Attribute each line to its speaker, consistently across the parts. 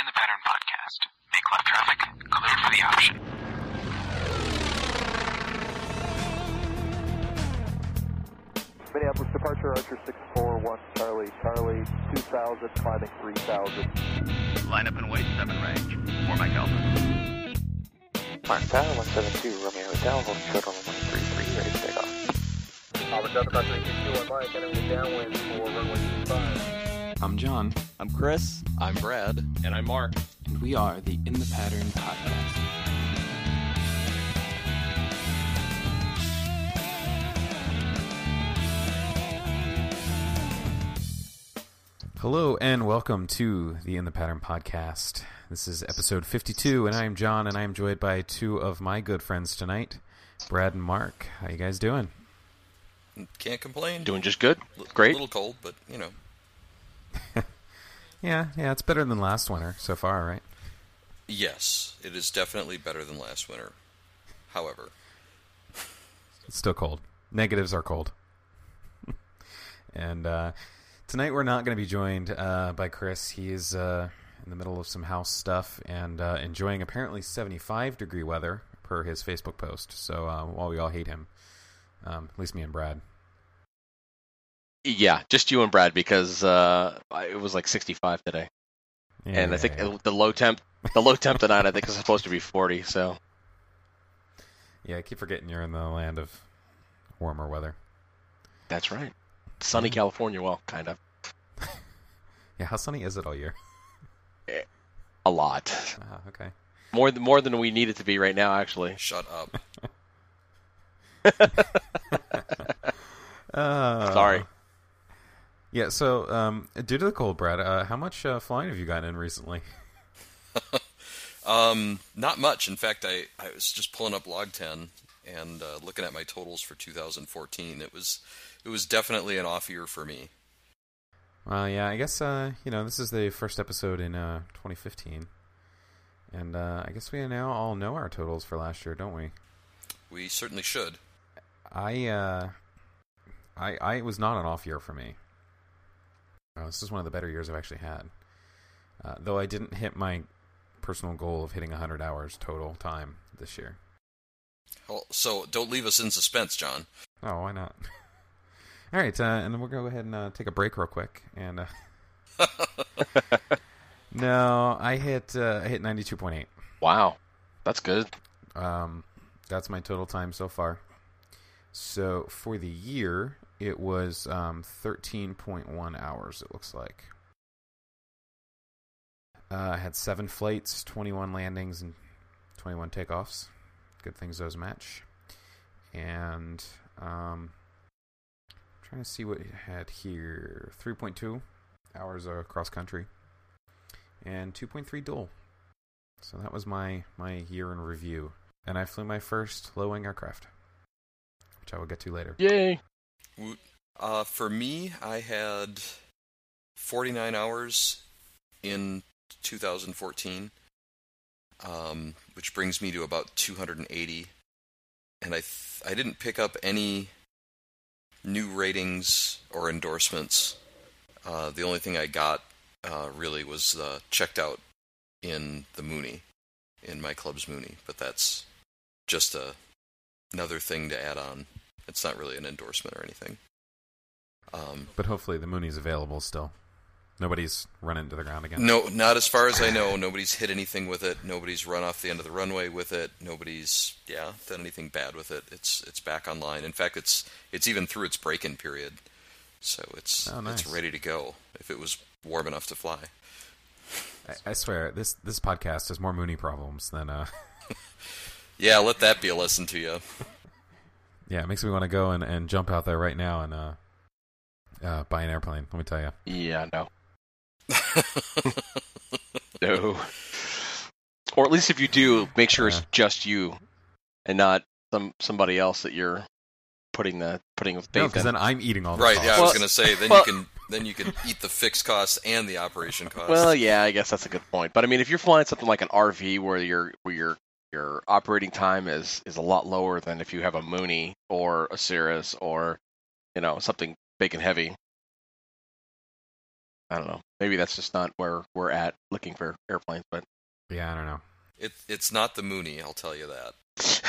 Speaker 1: In the Pattern Podcast. Make left traffic clear for the option.
Speaker 2: Minneapolis departure, Archer 641, Charlie 2000, climbing 3000.
Speaker 3: Line up and wait, 7 range. 4 Mike Alpha.
Speaker 4: Mark Tower, 172, Romeo Hotel, hold short on 133, ready to take off.
Speaker 2: Robert Delta, Cross 361 Mike, entering the downwind for runway 25.
Speaker 5: I'm John.
Speaker 6: I'm Chris.
Speaker 7: I'm Brad.
Speaker 6: And I'm Mark.
Speaker 5: And we are the In the Pattern Podcast. Hello and welcome to the In the Pattern Podcast. This is episode 52, and I am John, and I am joined by two of my good friends tonight, Brad and Mark. How you guys doing?
Speaker 7: Can't complain.
Speaker 6: Doing just good. Great.
Speaker 7: A little cold, but, you know.
Speaker 5: Yeah, it's better than last winter so far, right?
Speaker 7: Yes, it is definitely better than last winter. However,
Speaker 5: it's still cold. Negatives are cold. And tonight we're not going to be joined by Chris. He is in the middle of some house stuff and enjoying apparently 75-degree weather per his Facebook post. So while we all hate him, at least me and Brad.
Speaker 6: Yeah, just you and Brad, because it was like 65 today.
Speaker 5: Yeah,
Speaker 6: and I think the low temp tonight I think is supposed to be 40, so.
Speaker 5: Yeah, I keep forgetting you're in the land of warmer weather.
Speaker 6: That's right. Sunny California, well, kind of.
Speaker 5: Yeah, how sunny is it all year?
Speaker 6: A lot.
Speaker 5: Okay.
Speaker 6: More than we need it to be right now, actually.
Speaker 7: Shut up.
Speaker 6: Sorry.
Speaker 5: Yeah, so due to the cold, Brad, how much flying have you gotten in recently?
Speaker 7: Not much. In fact, I was just pulling up Log 10 and looking at my totals for 2014. It was definitely an off year for me.
Speaker 5: Well, yeah, I guess this is the first episode in 2015, and I guess we now all know our totals for last year, don't we?
Speaker 7: We certainly should.
Speaker 5: I was not an off year for me. This is one of the better years I've actually had. Though I didn't hit my personal goal of hitting 100 hours total time this year.
Speaker 7: Well, so don't leave us in suspense, John.
Speaker 5: Oh, why not? All right, and then we'll go ahead and take a break real quick. And no, I hit 92.8.
Speaker 6: Wow, that's good.
Speaker 5: That's my total time so far. So for the year, it was 13.1 hours, it looks like. I had 7 flights, 21 landings, and 21 takeoffs. Good things those match. And trying to see what it had here. 3.2 hours cross country. And 2.3 dual. So that was my year in review. And I flew my first low-wing aircraft, which I will get to later.
Speaker 6: Yay!
Speaker 7: For me, I had 49 hours in 2014, which brings me to about 280. And I didn't pick up any new ratings or endorsements. The only thing I got really was checked out in the Mooney, in my club's Mooney. But that's just another thing to add on. It's not really an endorsement or anything.
Speaker 5: But hopefully the Mooney's available still. Nobody's run into the ground again.
Speaker 7: No, not as far as I know. Nobody's hit anything with it. Nobody's run off the end of the runway with it. Nobody's done anything bad with it. It's back online. In fact, it's even through its break-in period, so it's ready to go if it was warm enough to fly.
Speaker 5: I swear this podcast has more Mooney problems than.
Speaker 7: Yeah, let that be a lesson to you.
Speaker 5: Yeah, it makes me want to go and jump out there right now and buy an airplane, let me tell you.
Speaker 6: Yeah, no. No. Or at least if you do, make sure it's just you and not somebody else that you're putting with faith in.
Speaker 5: Because then I'm eating all the
Speaker 7: right,
Speaker 5: costs.
Speaker 7: Yeah, I was going to say, then you can eat the fixed costs and the operation costs.
Speaker 6: Well, yeah, I guess that's a good point. But I mean, if you're flying something like an RV where your operating time is a lot lower than if you have a Mooney or a Cirrus or something big and heavy. I don't know. Maybe that's just not where we're at looking for airplanes, but
Speaker 5: Yeah, I don't know.
Speaker 7: It's not the Mooney, I'll tell you that.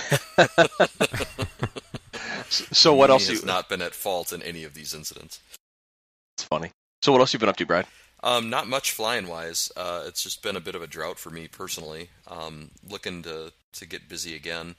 Speaker 6: So what else?
Speaker 7: Has not been at fault in any of these incidents.
Speaker 6: It's funny. So what else you been up to, Brad?
Speaker 7: Not much flying wise. It's just been a bit of a drought for me personally. Looking to get busy again.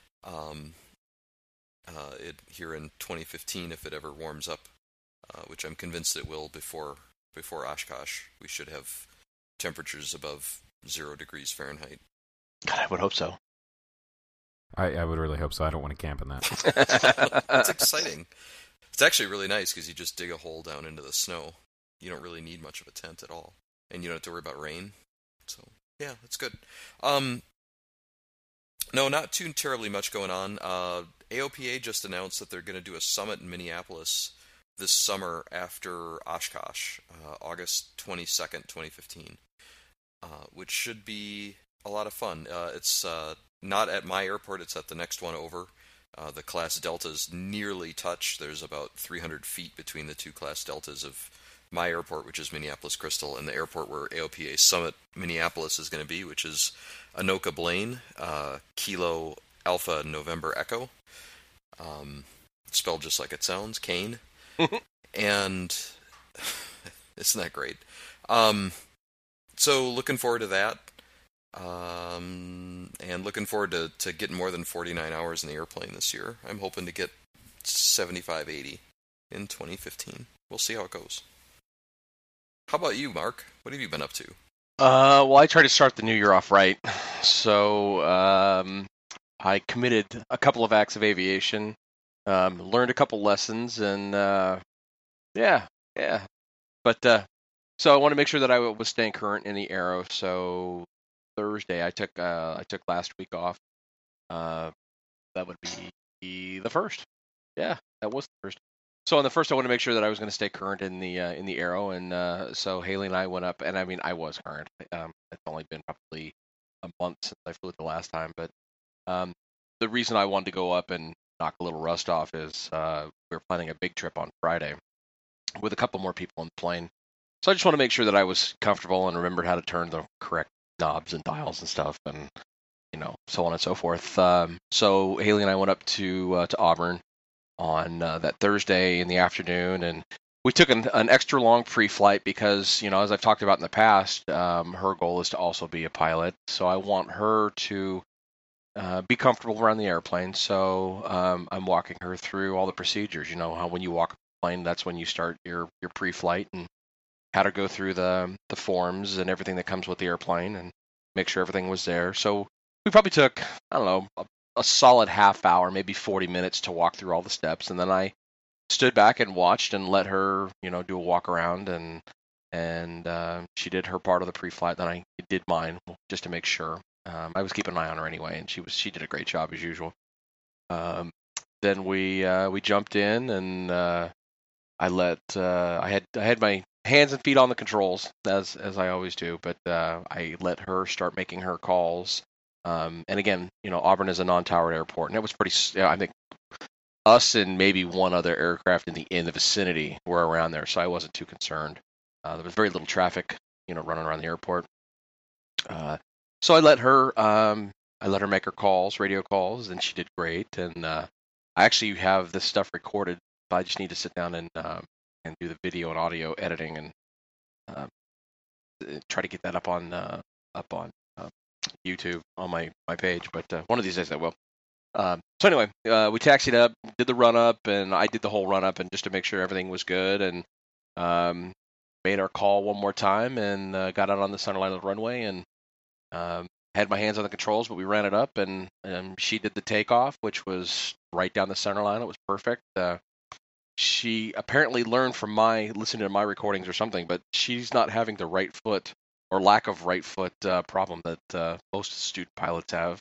Speaker 7: Here in 2015, if it ever warms up, which I'm convinced it will before Oshkosh, we should have temperatures above 0 degrees Fahrenheit.
Speaker 6: God, I would hope so.
Speaker 5: I would really hope so. I don't want to camp in that.
Speaker 7: It's exciting. It's actually really nice because you just dig a hole down into the snow. You don't really need much of a tent at all, and you don't have to worry about rain. So yeah, it's good. No, not too terribly much going on. AOPA just announced that they're going to do a summit in Minneapolis this summer after Oshkosh, August 22nd, 2015, which should be a lot of fun. It's not at my airport, it's at the next one over. The Class Deltas nearly touch. There's about 300 feet between the two Class Deltas of my airport, which is Minneapolis Crystal, and the airport where AOPA Summit Minneapolis is going to be, which is Anoka Blaine, Kilo Alpha November Echo, spelled just like it sounds, Kane. And isn't that great? So looking forward to that. And looking forward to getting more than 49 hours in the airplane this year. I'm hoping to get 75, 80 in 2015. We'll see how it goes. How about you, Mark? What have you been up to?
Speaker 6: Well, I try to start the new year off right. So I committed a couple of acts of aviation, learned a couple lessons, and yeah. But so I want to make sure that I was staying current in the Aero. So Thursday I took last week off. That would be the first. Yeah, that was the first. So on the first, I wanted to make sure that I was going to stay current in the Aero, and so Haley and I went up, and I mean I was current. It's only been probably a month since I flew it the last time, but the reason I wanted to go up and knock a little rust off is we were planning a big trip on Friday with a couple more people on the plane. So I just want to make sure that I was comfortable and remembered how to turn the correct knobs and dials and stuff, and so on and so forth. So Haley and I went up to Auburn on that Thursday in the afternoon, and we took an extra long pre-flight because, as I've talked about in the past, her goal is to also be a pilot. So I want her to be comfortable around the airplane. So I'm walking her through all the procedures. You know how when you walk a plane, that's when you start your pre-flight, and how to go through the forms and everything that comes with the airplane and make sure everything was there. So we probably took, I don't know, a solid half hour, maybe 40 minutes to walk through all the steps, and then I stood back and watched and let her, do a walk around, and she did her part of the pre-flight. Then I did mine just to make sure. I was keeping an eye on her anyway, and she did a great job as usual. Then we jumped in, and I had my hands and feet on the controls as I always do, but I let her start making her calls. And again, Auburn is a non-towered airport, and it was pretty. I think us and maybe one other aircraft in the vicinity were around there, so I wasn't too concerned. There was very little traffic, running around the airport. So I let her make her calls, radio calls, and she did great. And I actually have this stuff recorded, but I just need to sit down and do the video and audio editing and try to get that up on YouTube on my page. But one of these days I will. So anyway, we taxied up, did the run up, and I did the whole run up, and just to make sure everything was good, and made our call one more time, and got out on the center line of the runway, and had my hands on the controls, but we ran it up, and she did the takeoff, which was right down the center line. It was perfect. She apparently learned from listening to my recordings or something, but she's not having the right foot or lack of right foot problem that most astute pilots have.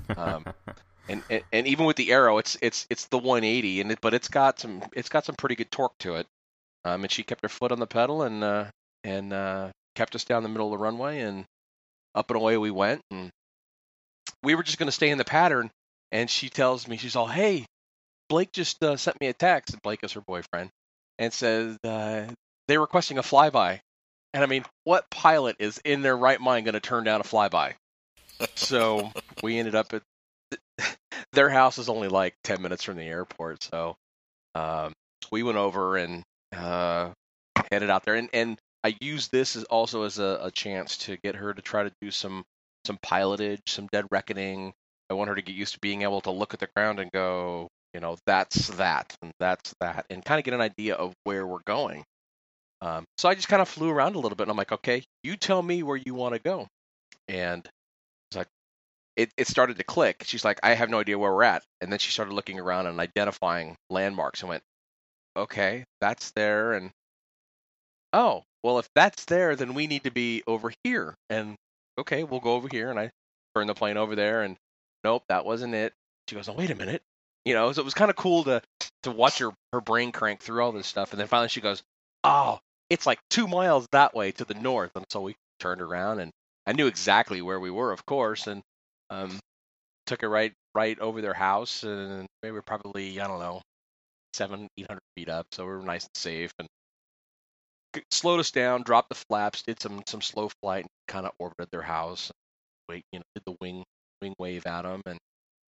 Speaker 6: And even with the Aero, it's the 180, but it's got some pretty good torque to it. And she kept her foot on the pedal and kept us down the middle of the runway, and up and away we went. And we were just going to stay in the pattern, and she tells me, she's all, "Hey, Blake just sent me a text," and Blake is her boyfriend, and says they're requesting a flyby. And I mean, what pilot is in their right mind going to turn down a flyby? So we ended up at their house is only like 10 minutes from the airport. So we went over and headed out there. And I used this as also as a chance to get her to try to do some pilotage, some dead reckoning. I want her to get used to being able to look at the ground and go, that's that, and that's that, and kind of get an idea of where we're going. So I just kind of flew around a little bit, and I'm like, okay, you tell me where you want to go. And it's like, it started to click. She's like, I have no idea where we're at. And then she started looking around and identifying landmarks and went, okay, that's there. And, oh, well, if that's there, then we need to be over here. And, okay, we'll go over here. And I turned the plane over there, and nope, that wasn't it. She goes, oh, wait a minute. So it was kind of cool to watch her brain crank through all this stuff. And then finally she goes, oh, it's like 2 miles that way to the north. And so we turned around, and I knew exactly where we were, of course, and took it right over their house. And we were probably, I don't know, 700-800 feet up. So we were nice and safe, and slowed us down, dropped the flaps, did some slow flight, and kind of orbited their house. Did the wing wave at them, and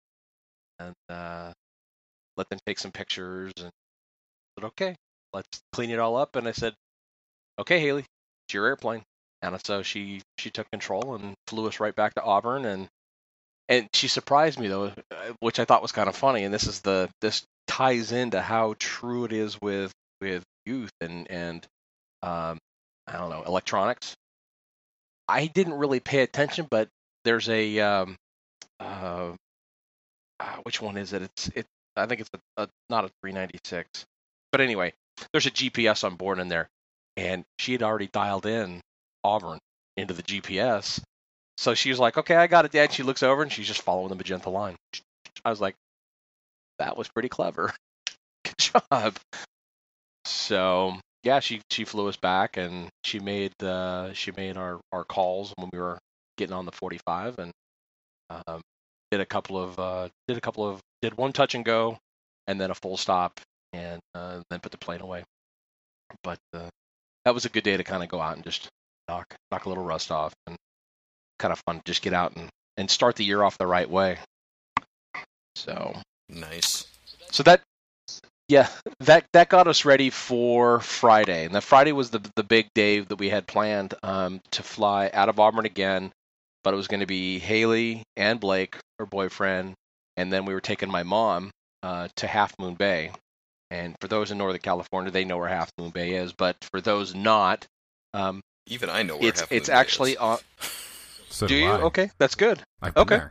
Speaker 6: let them take some pictures, and said, okay, let's clean it all up. And I said, okay, Haley, it's your airplane. And so she took control and flew us right back to Auburn, and she surprised me though, which I thought was kind of funny. And this ties into how true it is with youth and I don't know, electronics. I didn't really pay attention, but there's a which one is it? I think it's not a 396, but anyway, there's a GPS on board in there, and she had already dialed in Auburn into the GPS. So she was like, okay, I got it, Dad. She looks over and she's just following the magenta line. I was like, that was pretty clever. Good job. So yeah, she flew us back, and she made our calls when we were getting on the 45, and did one touch and go, and then a full stop, and then put the plane away. But that was a good day to kind of go out and just knock a little rust off, and kind of fun to just get out and start the year off the right way. So
Speaker 7: Nice.
Speaker 6: So that got us ready for Friday, and that Friday was the big day that we had planned to fly out of Auburn again. But it was going to be Haley and Blake, her boyfriend, and then we were taking my mom to Half Moon Bay. And for those in Northern California, they know where Half Moon Bay is. But for those not,
Speaker 7: even I know where Half Moon Bay
Speaker 6: it's actually
Speaker 7: is.
Speaker 6: on.
Speaker 5: So
Speaker 6: do you?
Speaker 5: I.
Speaker 6: Okay, that's good.
Speaker 5: I've been
Speaker 6: Okay.
Speaker 5: there.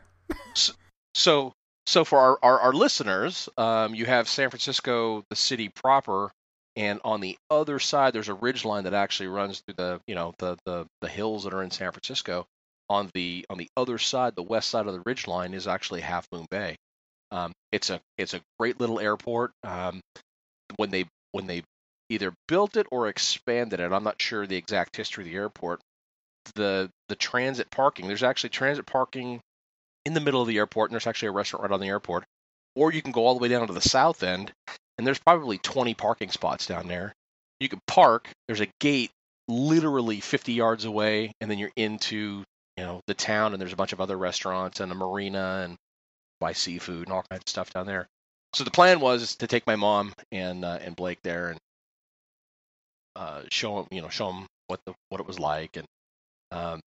Speaker 6: So for our listeners, you have San Francisco, the city proper, and on the other side, there's a ridge line that actually runs through the hills that are in San Francisco. On the other side, the west side of the ridge line, is actually Half Moon Bay. It's a great little airport. When they either built it or expanded it, I'm not sure the exact history of the airport. The transit parking, there's actually transit parking in the middle of the airport, and there's actually a restaurant right on the airport. Or you can go all the way down to the south end, and there's probably 20 parking spots down there. You can park. There's a gate literally 50 yards away, and then you're into the town, and there's a bunch of other restaurants and a marina, and buy seafood and all kinds of stuff down there. So the plan was to take my mom and Blake there and show them what it was like. And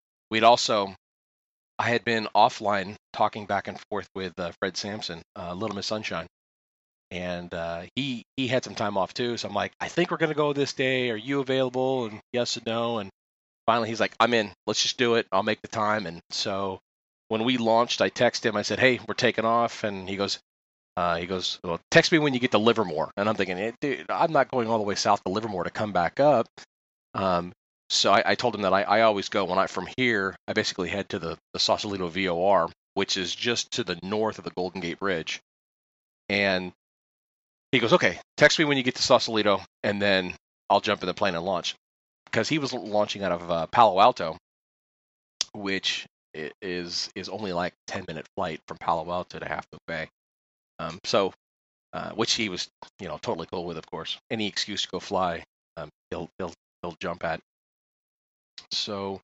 Speaker 6: I had been offline talking back and forth with Fred Sampson, Little Miss Sunshine, and he had some time off too. So I'm like, I think we're gonna go this day. Are you available? And yes and no. And finally he's like, I'm in. Let's just do it. I'll make the time. And so when we launched, I texted him. I said, hey, we're taking off. And he goes, well, text me when you get to Livermore. And I'm thinking, hey, dude, I'm not going all the way south to Livermore to come back up. So I told him that I always go when from here, I basically head to the Sausalito VOR, which is just to the north of the Golden Gate Bridge. And he goes, okay, text me when you get to Sausalito, and then I'll jump in the plane and launch. Because he was launching out of Palo Alto, which is only like a 10-minute flight from Palo Alto to Half Moon Bay. Which he was, totally cool with, of course. Any excuse to go fly, he'll jump at. So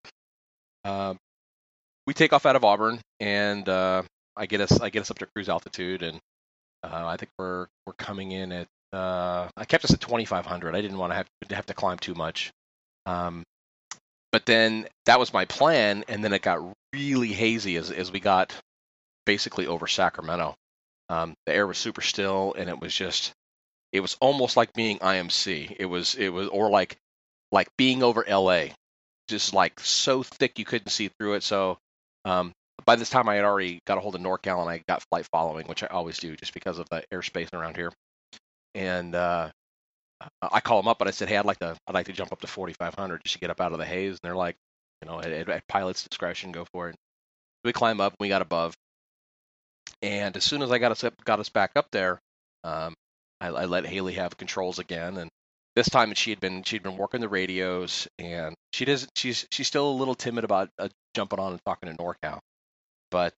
Speaker 6: we take off out of Auburn, and I get us up to cruise altitude, and I think we're coming in at I kept us at 2,500. I didn't want to have to climb too much. But then that was my plan, and then it got really hazy as we got basically over Sacramento. The air was super still, and it was almost like being IMC. It was or like being over LA, just like so thick you couldn't see through it. So by this time I had already got a hold of NorCal, and I got flight following, which I always do just because of the airspace around here. And I call them up, and I said, hey, I'd like to jump up to 4,500 just to get up out of the haze. And they're like, at pilot's discretion, go for it. We climb up, and we got above. And as soon as I got us back up there, I let Haley have controls again. And this time she'd been working the radios, and she's still a little timid about jumping on and talking to NorCal. But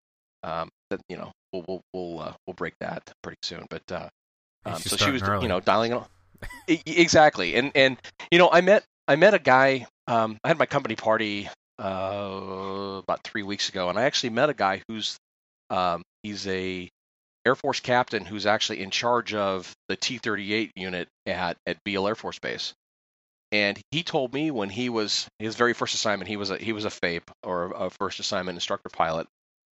Speaker 6: we'll break that pretty soon. But so she was
Speaker 5: early.
Speaker 6: Dialing it. Exactly, and I met a guy. I had my company party about 3 weeks ago, and I actually met a guy who's he's a Air Force captain who's actually in charge of the T-38 unit at Beale Air Force Base. And he told me when his very first assignment, he was a FAPE, or a first assignment instructor pilot.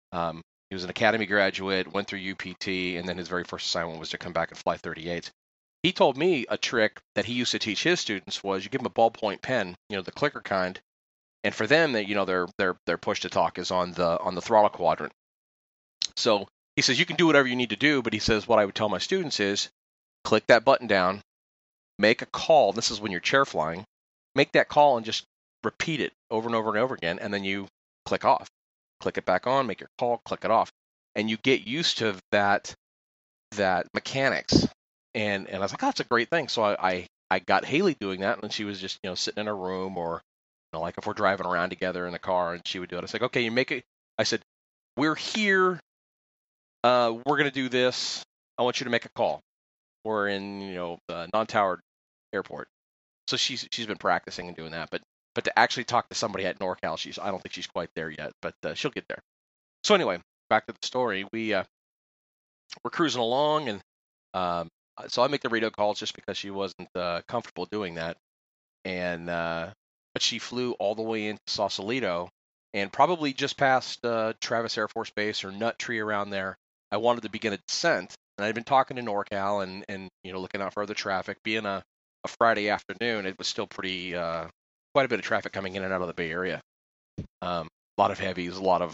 Speaker 6: He was an academy graduate, went through UPT, and then his very first assignment was to come back and fly 38s. He told me a trick that he used to teach his students was you give them a ballpoint pen, the clicker kind, and for them, their push to talk is on the throttle quadrant. So he says you can do whatever you need to do, but he says what I would tell my students is click that button down, make a call. This is when you're chair flying. Make that call and just repeat it over and over and over again, and then you click off. Click it back on, make your call, click it off, and you get used to that mechanics. And I was like, oh, that's a great thing. So I got Haley doing that, and she was just sitting in her room, or like if we're driving around together in the car, and she would do it. I was like, okay, you make it. I said, we're here. We're gonna do this. I want you to make a call. We're in the non-towered airport. So she's been practicing and doing that, but to actually talk to somebody at NorCal, I don't think she's quite there yet, but she'll get there. So anyway, back to the story. We're cruising along, and so I make the radio calls just because she wasn't comfortable doing that, and but she flew all the way into Sausalito, and probably just past Travis Air Force Base or Nut Tree around there. I wanted to begin a descent, and I'd been talking to NorCal and looking out for other traffic. Being a Friday afternoon, it was still pretty quite a bit of traffic coming in and out of the Bay Area. A lot of heavies, a lot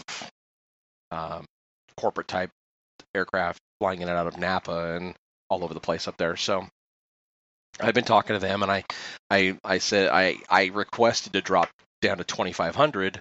Speaker 6: of corporate type aircraft flying in and out of Napa and all over the place up there. So I've been talking to them, and I said I requested to drop down to 2,500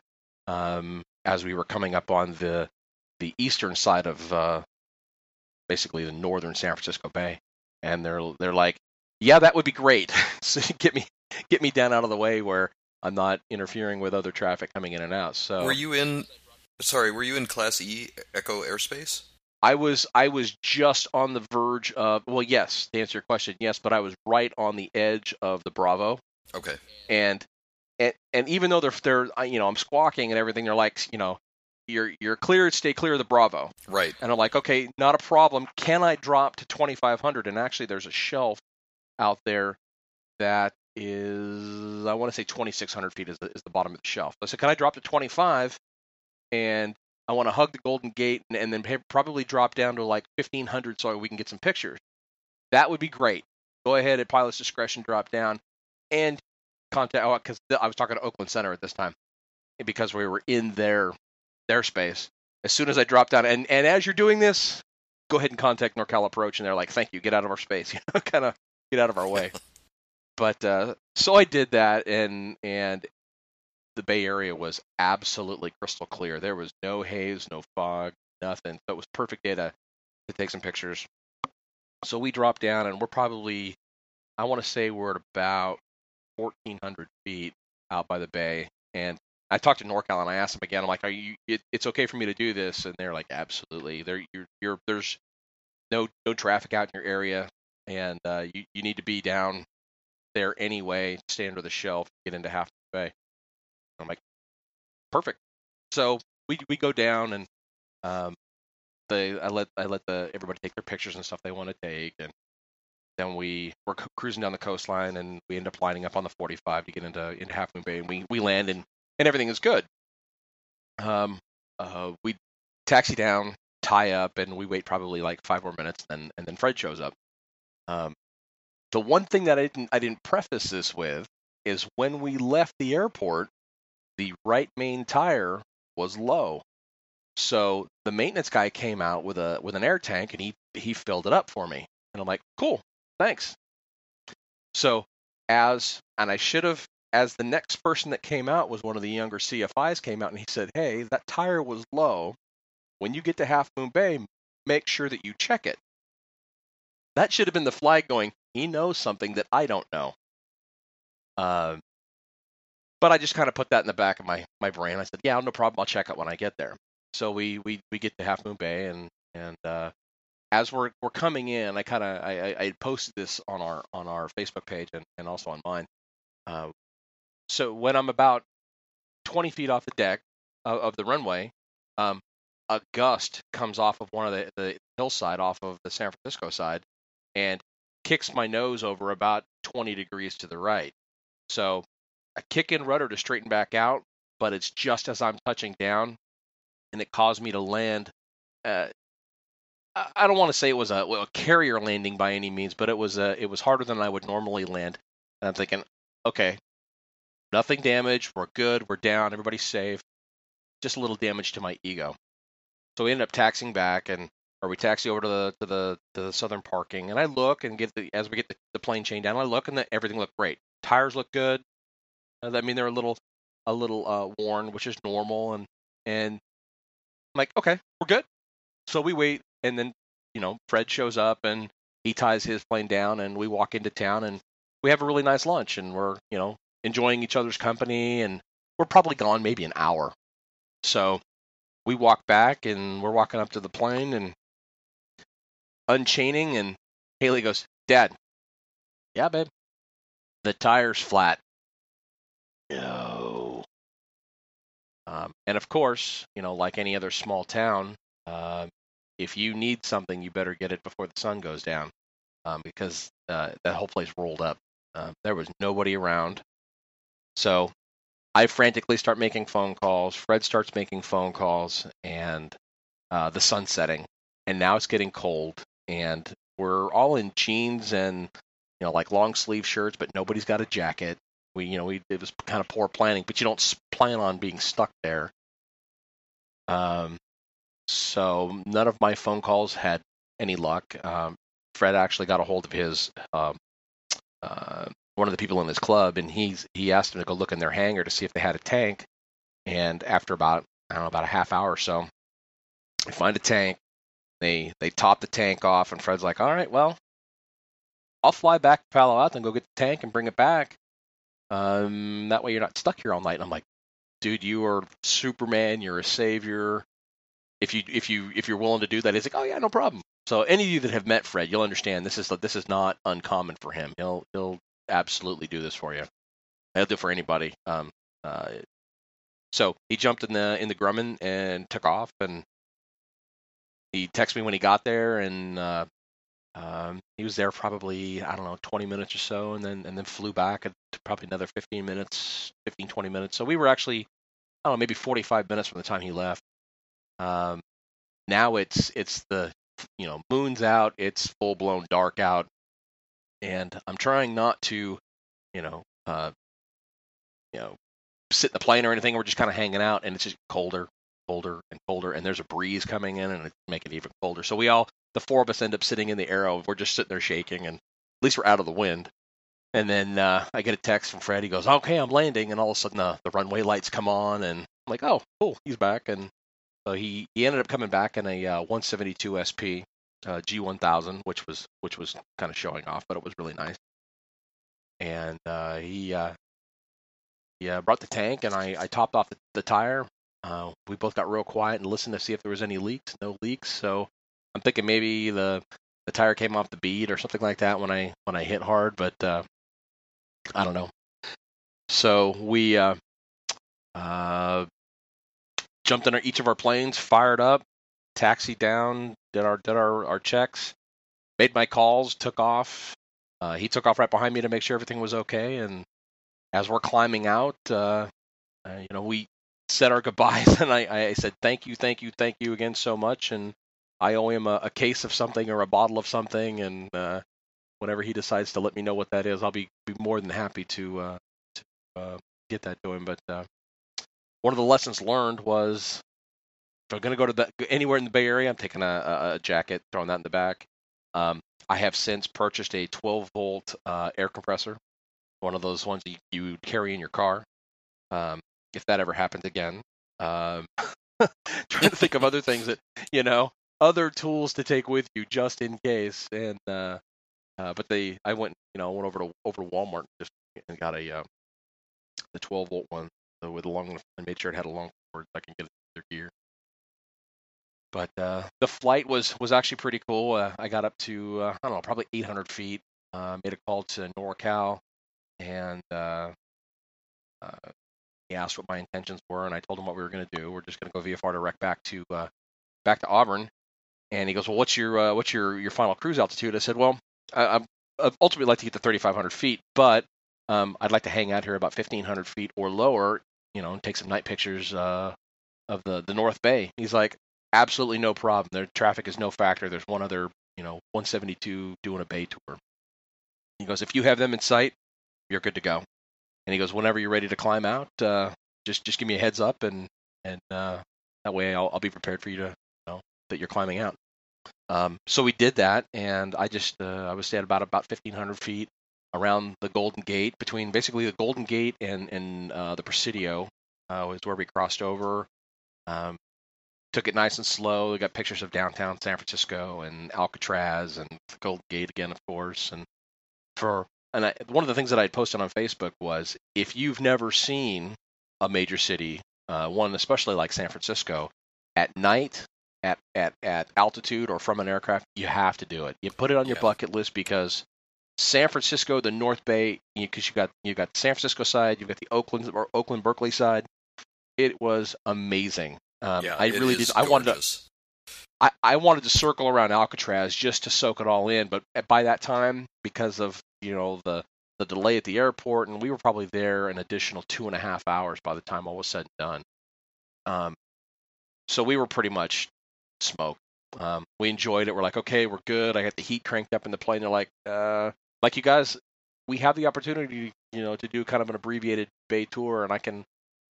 Speaker 6: as we were coming up on the eastern side of basically the northern San Francisco Bay, and they're like, yeah, that would be great. So get me down out of the way where I'm not interfering with other traffic coming in and out. So
Speaker 7: Were you in Class E Echo airspace?
Speaker 6: I was just on the verge of, well, yes, to answer your question, yes, but I was right on the edge of the Bravo.
Speaker 7: Okay.
Speaker 6: And even though they're I'm squawking and everything, they're like, you're cleared, stay clear of the Bravo.
Speaker 7: Right.
Speaker 6: And I'm like, okay, not a problem. Can I drop to 2,500? And actually, there's a shelf out there that is, I want to say 2,600 feet is the bottom of the shelf. I said, can I drop to 25? And I want to hug the Golden Gate and then probably drop down to like 1,500 so we can get some pictures. That would be great. Go ahead at pilot's discretion, drop down, and contact, because I was talking to Oakland Center at this time, because we were in their space. As soon as I dropped down, and as you're doing this, go ahead and contact NorCal Approach, and they're like, thank you, get out of our space, kind of get out of our way. But so I did that, and the Bay Area was absolutely crystal clear. There was no haze, no fog, nothing. So it was perfect day to take some pictures. So we dropped down, and we're probably, I want to say we're at about 1,400 feet out by the bay. And I talked to NorCal, and I asked them again, I'm like, it's okay for me to do this? And they're like, absolutely. There's no traffic out in your area, and you need to be down there anyway, stay under the shelf, get into Half Bay. I'm like, perfect. So we go down, and I let everybody take their pictures and stuff they want to take, and then we're cruising down the coastline, and we end up lining up on the 45 to get into Half Moon Bay, and we land, and everything is good. We taxi down, tie up, and we wait probably like 5 more minutes, and then Fred shows up. The one thing that I didn't preface this with is when we left the airport, the right main tire was low. So the maintenance guy came out with an air tank, and he filled it up for me. And I'm like, cool, thanks. So as the next person that came out was one of the younger CFIs came out, and he said, hey, that tire was low. When you get to Half Moon Bay, make sure that you check it. That should have been the flag going, he knows something that I don't know. But I just kind of put that in the back of my brain. I said, yeah, no problem. I'll check it when I get there. So we get to Half Moon Bay, and as we're coming in, I had posted this on our Facebook page and also on mine. So when I'm about 20 feet off the deck of the runway, a gust comes off of one of the hillside off of the San Francisco side and kicks my nose over about 20 degrees to the right. So I kick in rudder to straighten back out, but it's just as I'm touching down, and it caused me to land. I don't want to say it was a carrier landing by any means, but it was harder than I would normally land. And I'm thinking, okay, nothing damaged, we're good, we're down, everybody's safe. Just a little damage to my ego. So we ended up taxiing back, or we taxi over to the southern parking, and I look and as we get the plane chain down, I look and everything looked great. Tires look good. I mean, they're a little worn, which is normal, and I'm like, okay, we're good. So we wait, and then Fred shows up and he ties his plane down, and we walk into town, and we have a really nice lunch, and we're enjoying each other's company, and we're probably gone maybe an hour. So we walk back, and we're walking up to the plane and unchaining, and Haley goes, Dad. Yeah, babe. The tire's flat. No. And of course, like any other small town, if you need something, you better get it before the sun goes down, because that whole place rolled up. There was nobody around. So I frantically start making phone calls. Fred starts making phone calls, and the sun's setting, and now it's getting cold, and we're all in jeans and like long sleeve shirts, but nobody's got a jacket. It was kind of poor planning, but you don't plan on being stuck there. So none of my phone calls had any luck. Fred actually got a hold of his one of the people in his club, and he asked him to go look in their hangar to see if they had a tank. And after about a half hour or so, they find a tank. They top the tank off, and Fred's like, all right, well, I'll fly back to Palo Alto and go get the tank and bring it back. That way you're not stuck here all night. And I'm like, dude, you are Superman. You're a savior. If you're willing to do that, he's like, oh yeah, no problem. So any of you that have met Fred, you'll understand this is not uncommon for him. He'll absolutely do this for you. He'll do it for anybody. So he jumped in the Grumman and took off, and he texted me when he got there, and he was there probably 20 minutes or so, and then flew back at probably another 15, 20 minutes. So we were actually maybe 45 minutes from the time he left. Now it's the moon's out, it's full blown dark out, and I'm trying not to sit in the plane or anything. We're just kind of hanging out, and it's just colder and colder, and there's a breeze coming in, and it's making it even colder. So the four of us end up sitting in the Arrow. We're just sitting there shaking, and at least we're out of the wind. And then I get a text from Fred. He goes, okay, I'm landing. And all of a sudden the runway lights come on, and I'm like, oh, cool, he's back. And so he ended up coming back in a 172 SP G1000, which was kind of showing off, but it was really nice. And he brought the tank, and I topped off the tire. We both got real quiet and listened to see if there was any leaks. No leaks. So I'm thinking maybe the tire came off the bead or something like that when I hit hard, but I don't know. So we Jumped in each of our planes, fired up, taxied down, did our checks, made my calls, took off. He took off right behind me to make sure everything was okay. And as we're climbing out, we said our goodbyes, and I said thank you again so much, and I owe him a case of something or a bottle of something, and whenever he decides to let me know what that is, I'll be more than happy to get that to him. But one of the lessons learned was, if I'm going to go to anywhere in the Bay Area, I'm taking a jacket, throwing that in the back. I have since purchased a 12-volt air compressor, one of those ones you carry in your car. If that ever happens again. Trying to think of other things that, other tools to take with you just in case. And but I went over to Walmart and got the 12-volt one with a long, and made sure it had a long cord so I can get their gear. But the flight was actually pretty cool. I got up to probably 800 feet. Made a call to NorCal, and he asked what my intentions were, and I told him what we were going to do. We're just going to go VFR direct back to Auburn. And he goes, well, what's your final cruise altitude? I said, well, I'd ultimately like to get to 3,500 feet, but I'd like to hang out here about 1,500 feet or lower, and take some night pictures of the North Bay. He's like, absolutely no problem. Their traffic is no factor. There's one other, 172 doing a bay tour. He goes, if you have them in sight, you're good to go. And he goes, whenever you're ready to climb out, just give me a heads up, and that way I'll be prepared for you to know that you're climbing out. So we did that, and I was at about 1,500 feet around the Golden Gate, between basically the Golden Gate and the Presidio was where we crossed over. Took it nice and slow. We got pictures of downtown San Francisco and Alcatraz and the Golden Gate again, of course. And one of the things that I had posted on Facebook was, if you've never seen a major city, one especially like San Francisco, at night, at altitude or from an aircraft, you have to do it. You put it on your bucket list, because San Francisco, the North Bay, because you got the San Francisco side, you've got the Oakland Berkeley side. It was amazing. I really did. I wanted to circle around Alcatraz just to soak it all in, but by that time, because of the delay at the airport, and we were probably there an additional 2.5 hours by the time all was said and done. So we were pretty much smoked. We enjoyed it. We're like, okay, we're good. I got the heat cranked up in the plane. They're like you guys, we have the opportunity, to do kind of an abbreviated bay tour, and I can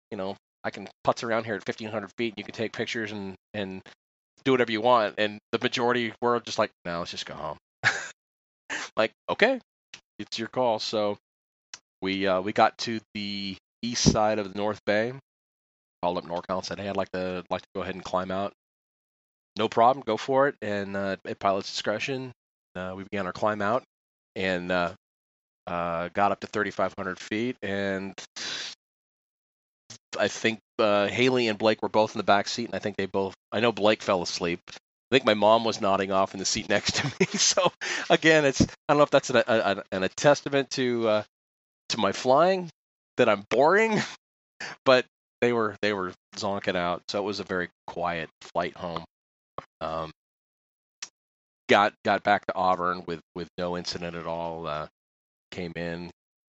Speaker 6: putz around here at 1,500 feet, and you can take pictures and do whatever you want. And the majority were just like, no, let's just go home. Like, okay, it's your call. So we got to the east side of the North Bay, called up NorCal and said, hey, I'd like to go ahead and climb out. No problem, go for it. And at pilot's discretion, we began our climb out, and got up to 3,500 feet, and I think Haley and Blake were both in the back seat, and I know Blake fell asleep. I think my mom was nodding off in the seat next to me. So again, I don't know if that's a testament to my flying, that I'm boring, but they were zonking out. So it was a very quiet flight home. Got back to Auburn with no incident at all. Came in,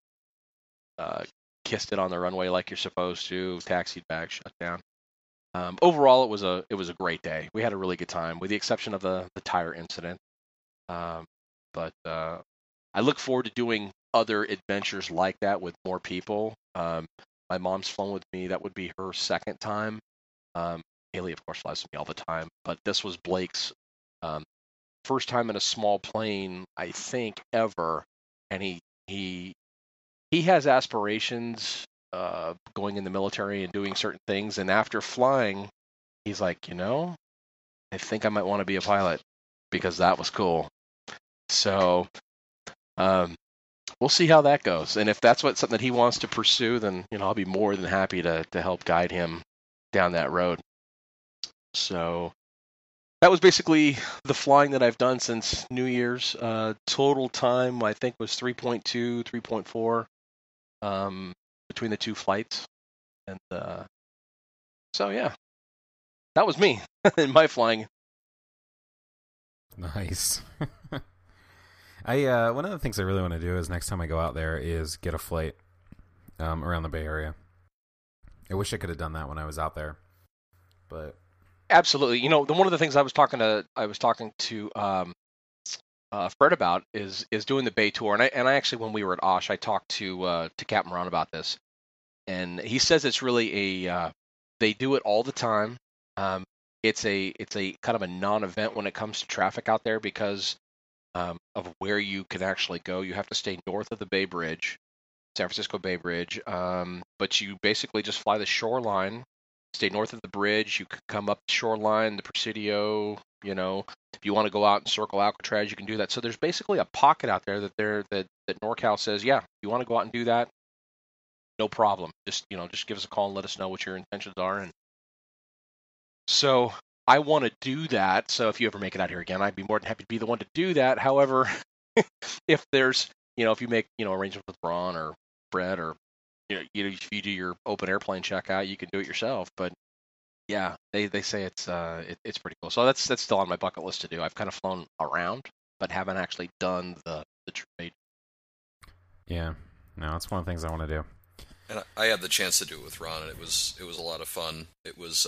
Speaker 6: kissed it on the runway like you're supposed to, taxied back, shut down. Overall, it was a great day. We had a really good time, with the exception of the tire incident. But I look forward to doing other adventures like that with more people. My mom's flown with me. That would be her second time. Haley, of course, flies with me all the time. But this was Blake's first time in a small plane, I think, ever. And he has aspirations going in the military and doing certain things. And after flying, he's like, I think I might want to be a pilot, because that was cool. So we'll see how that goes. And if that's something that he wants to pursue, then I'll be more than happy to help guide him down that road. So that was basically the flying that I've done since New Year's. Total time, I think, was 3.2, 3.4 between the two flights. And so yeah, that was me in my flying.
Speaker 5: Nice. One of the things I really want to do is next time I go out there is get a flight around the Bay Area. I wish I could have done that when I was out there, but
Speaker 6: Absolutely. You know, one of the things I was talking to Fred about is doing the Bay tour, and I actually, when we were at Osh, I talked to Captain Ron about this, and he says it's really they do it all the time. It's a kind of a non-event when it comes to traffic out there because of where you can actually go. You have to stay north of the Bay Bridge, San Francisco Bay Bridge, but you basically just fly the shoreline, stay north of the bridge. You can come up the shoreline, the Presidio. You know, if you want to go out and circle Alcatraz, you can do that. So there's basically a pocket out there that NorCal says, yeah, if you want to go out and do that, no problem. Just give us a call and let us know what your intentions are. And so I want to do that. So if you ever make it out here again, I'd be more than happy to be the one to do that. However, if there's, if you make, arrangements with Ron or Brett or, if you do your open airplane checkout, you can do it yourself. But yeah, they say it's pretty cool. So that's still on my bucket list to do. I've kind of flown around, but haven't actually done the trade.
Speaker 5: yeah, no, it's one of the things I want to do.
Speaker 7: And I had the chance to do it with Ron, and it was a lot of fun. It was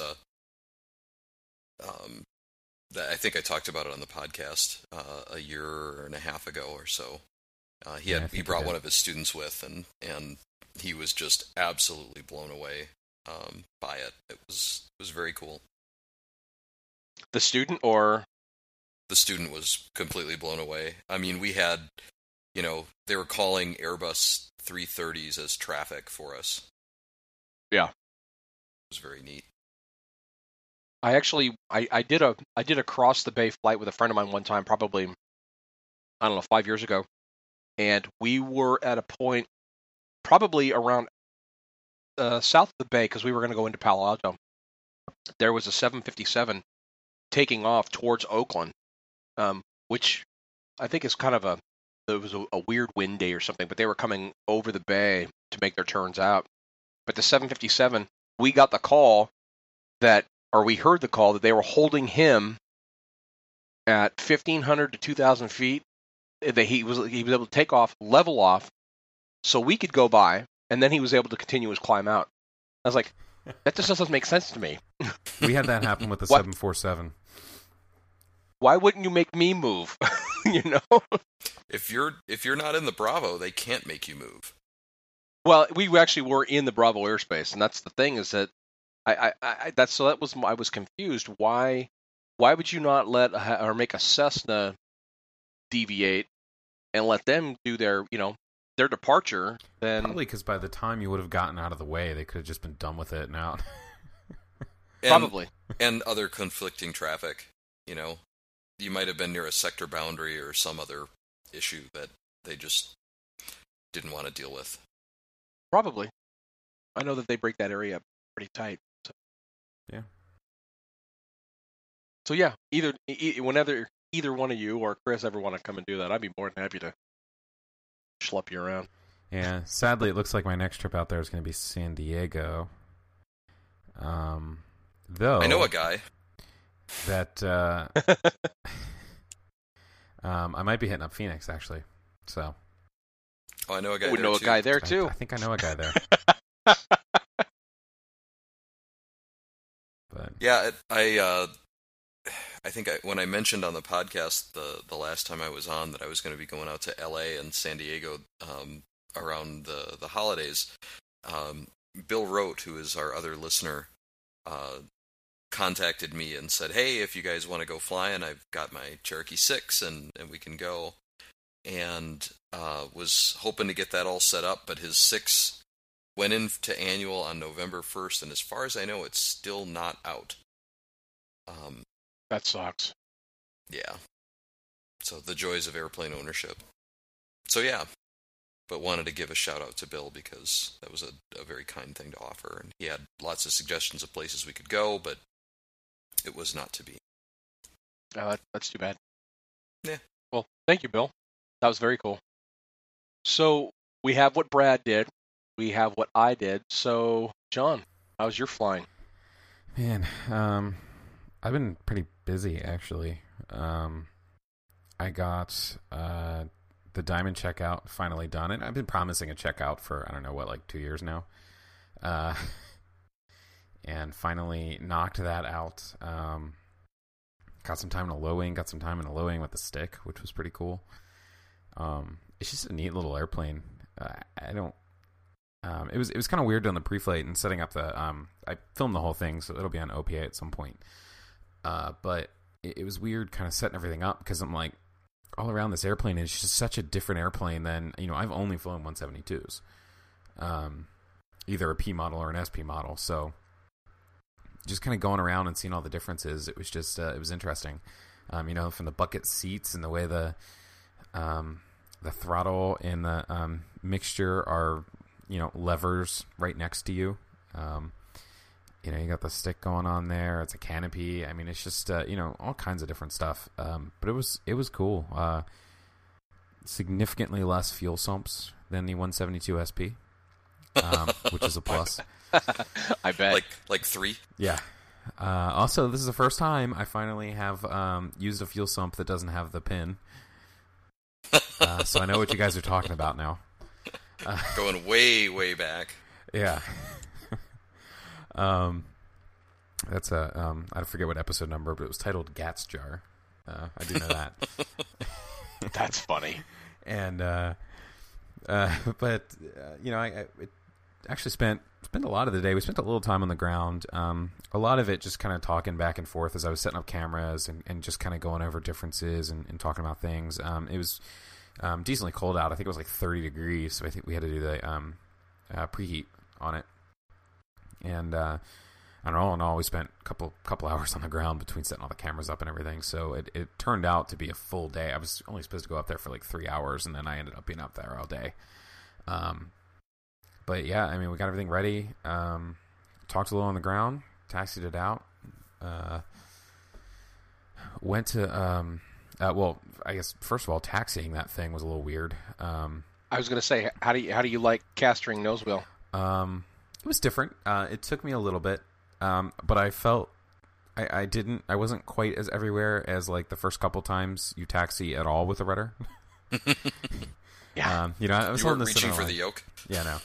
Speaker 7: I think I talked about it on the podcast a year and a half ago or so. He brought one of his students with, and he was just absolutely blown away by it. It was very cool.
Speaker 6: The student, or
Speaker 7: the student was completely blown away. I mean, we had, they were calling Airbus 330s as traffic for us.
Speaker 6: Yeah,
Speaker 7: it was very neat.
Speaker 6: I actually I did a cross the bay flight with a friend of mine one time, probably 5 years ago, and we were at a point probably around south of the bay because we were going to go into Palo Alto. There was a 757 taking off towards Oakland, which I think is kind of it was a weird wind day or something, but they were coming over the bay to make their turns out. But the 757, we got the call we heard the call that they were holding him at 1,500 to 2,000 feet. That he was able to take off, level off, so we could go by, and then he was able to continue his climb out. I was like, that just doesn't make sense to me.
Speaker 5: We had that happen with the 747.
Speaker 6: Why wouldn't you make me move?
Speaker 7: If you're not in the Bravo, they can't make you move.
Speaker 6: Well, we actually were in the Bravo airspace, and that's the thing is that I was confused. Why would you not make a Cessna deviate and let them do their departure? Then
Speaker 5: probably because by the time you would have gotten out of the way, they could have just been done with it and out.
Speaker 6: Probably.
Speaker 7: And other conflicting traffic. You might have been near a sector boundary or some other issue that they just didn't want to deal with.
Speaker 6: Probably. I know that they break that area up pretty tight. So.
Speaker 5: Yeah.
Speaker 6: So yeah, whenever either one of you or Chris ever want to come and do that, I'd be more than happy to schlep you around.
Speaker 5: Yeah, sadly, it looks like my next trip out there is going to be San Diego. Though
Speaker 7: I know a guy
Speaker 5: that I might be hitting up Phoenix actually. So.
Speaker 7: Oh, I know a guy.
Speaker 6: I know a guy there too.
Speaker 5: I think I know a guy there. But
Speaker 7: yeah, I think when I mentioned on the podcast the last time I was on that I was going to be going out to L.A. and San Diego around the holidays, Bill Rote, who is our other listener, contacted me and said, "Hey, if you guys want to go flying, I've got my Cherokee 6 and we can go." And was hoping to get that all set up, but his 6 went into annual on November 1st, and as far as I know, it's still not out.
Speaker 6: That sucks.
Speaker 7: Yeah. So the joys of airplane ownership. So yeah, but wanted to give a shout out to Bill because that was a very kind thing to offer, and he had lots of suggestions of places we could go, but it was not to be.
Speaker 6: Oh, that's too bad.
Speaker 7: Yeah.
Speaker 6: Well, thank you, Bill. That was very cool. So we have what Brad did. We have what I did. So John, how's your flying?
Speaker 5: Man, I've been pretty busy actually. I got the Diamond checkout finally done, and I've been promising a checkout for, I don't know what, like 2 years now. And finally knocked that out. Got some time in a low wing, with the stick, which was pretty cool. It's just a neat little airplane. It was kind of weird doing the pre-flight and setting up the. I filmed the whole thing, so it'll be on OPA at some point. But it was weird, kind of setting everything up, because I'm like, all around this airplane is just such a different airplane than, I've only flown 172s, either a P model or an SP model. So just kind of going around and seeing all the differences, it was just it was interesting. From the bucket seats and the way the throttle and the mixture are, levers right next to you. You got the stick going on there. It's a canopy. I mean, it's just all kinds of different stuff. But it was cool. Significantly less fuel sumps than the 172 SP, which is a plus.
Speaker 6: I bet.
Speaker 7: Like 3?
Speaker 5: Yeah. Also, this is the first time I finally have used a fuel sump that doesn't have the pin. So I know what you guys are talking about now.
Speaker 7: Going way, way back.
Speaker 5: Yeah. That's I forget what episode number, but it was titled Gat's Jar. I do know that.
Speaker 6: That's funny.
Speaker 5: And but I actually spent a lot of the day. We spent a little time on the ground. A lot of it just kind of talking back and forth as I was setting up cameras and just kind of going over differences and talking about things. It was decently cold out. I think it was like 30 degrees, so I think we had to do the preheat on it. And all in all, we spent a couple hours on the ground between setting all the cameras up and everything. So it turned out to be a full day. I was only supposed to go up there for like 3 hours, and then I ended up being up there all day. But yeah, I mean, we got everything ready. Talked a little on the ground, taxied it out. Went to well, I guess first of all, taxiing that thing was a little weird.
Speaker 6: I was going to say, how do you like castering nose wheel?
Speaker 5: It was different. It took me a little bit, but I felt I wasn't quite as everywhere as like the first couple times you taxi at all with the rudder.
Speaker 6: Yeah,
Speaker 5: I was
Speaker 7: You weren't
Speaker 5: holding the
Speaker 7: reaching
Speaker 5: center
Speaker 7: for
Speaker 5: line.
Speaker 7: the yoke?
Speaker 5: Yeah, no.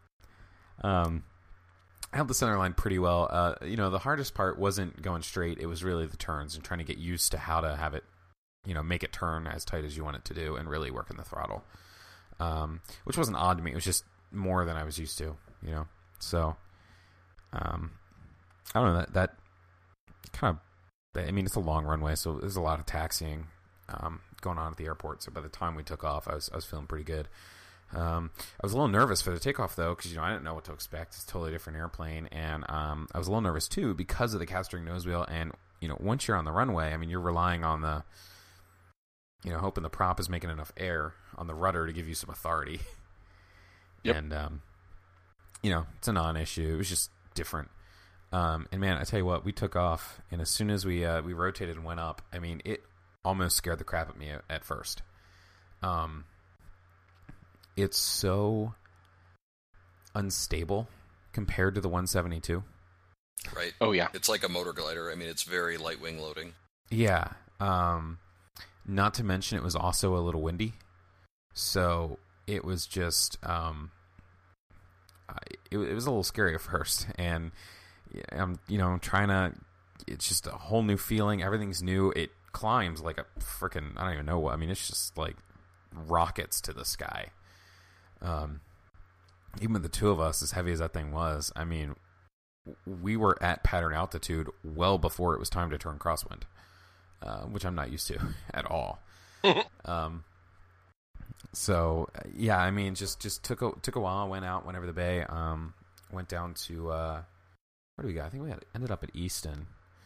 Speaker 5: I held the center line pretty well. The hardest part wasn't going straight. It was really the turns and trying to get used to how to have it, make it turn as tight as you want it to do and really working the throttle. Which wasn't odd to me. It was just more than I was used to, So, I don't know, that kind of, I mean, it's a long runway, so there's a lot of taxiing going on at the airport. So by the time we took off, I was feeling pretty good. I was a little nervous for the takeoff, though, because, I didn't know what to expect. It's a totally different airplane. And I was a little nervous, too, because of the castering nose wheel. And, once you're on the runway, I mean, you're relying on the, hoping the prop is making enough air on the rudder to give you some authority.
Speaker 6: Yep.
Speaker 5: And, it's a non-issue. It was just different. And, man, I tell you what, we took off. And as soon as we rotated and went up, I mean, it almost scared the crap at me at first. It's so unstable compared to the 172.
Speaker 7: Right.
Speaker 6: Oh, yeah.
Speaker 7: It's like a motor glider. I mean, it's very light wing loading.
Speaker 5: Yeah. Not to mention it was also a little windy. So it was just, it was a little scary at first. And I'm, trying to, it's just a whole new feeling. Everything's new. It climbs like a freaking, I don't even know what. I mean, it's just like rockets to the sky. Even with the two of us, as heavy as that thing was, I mean, we were at pattern altitude well before it was time to turn crosswind, which I'm not used to at all. So yeah, I mean, just took a while. Went over the bay. Went down to where do we go? I think we ended up at Easton.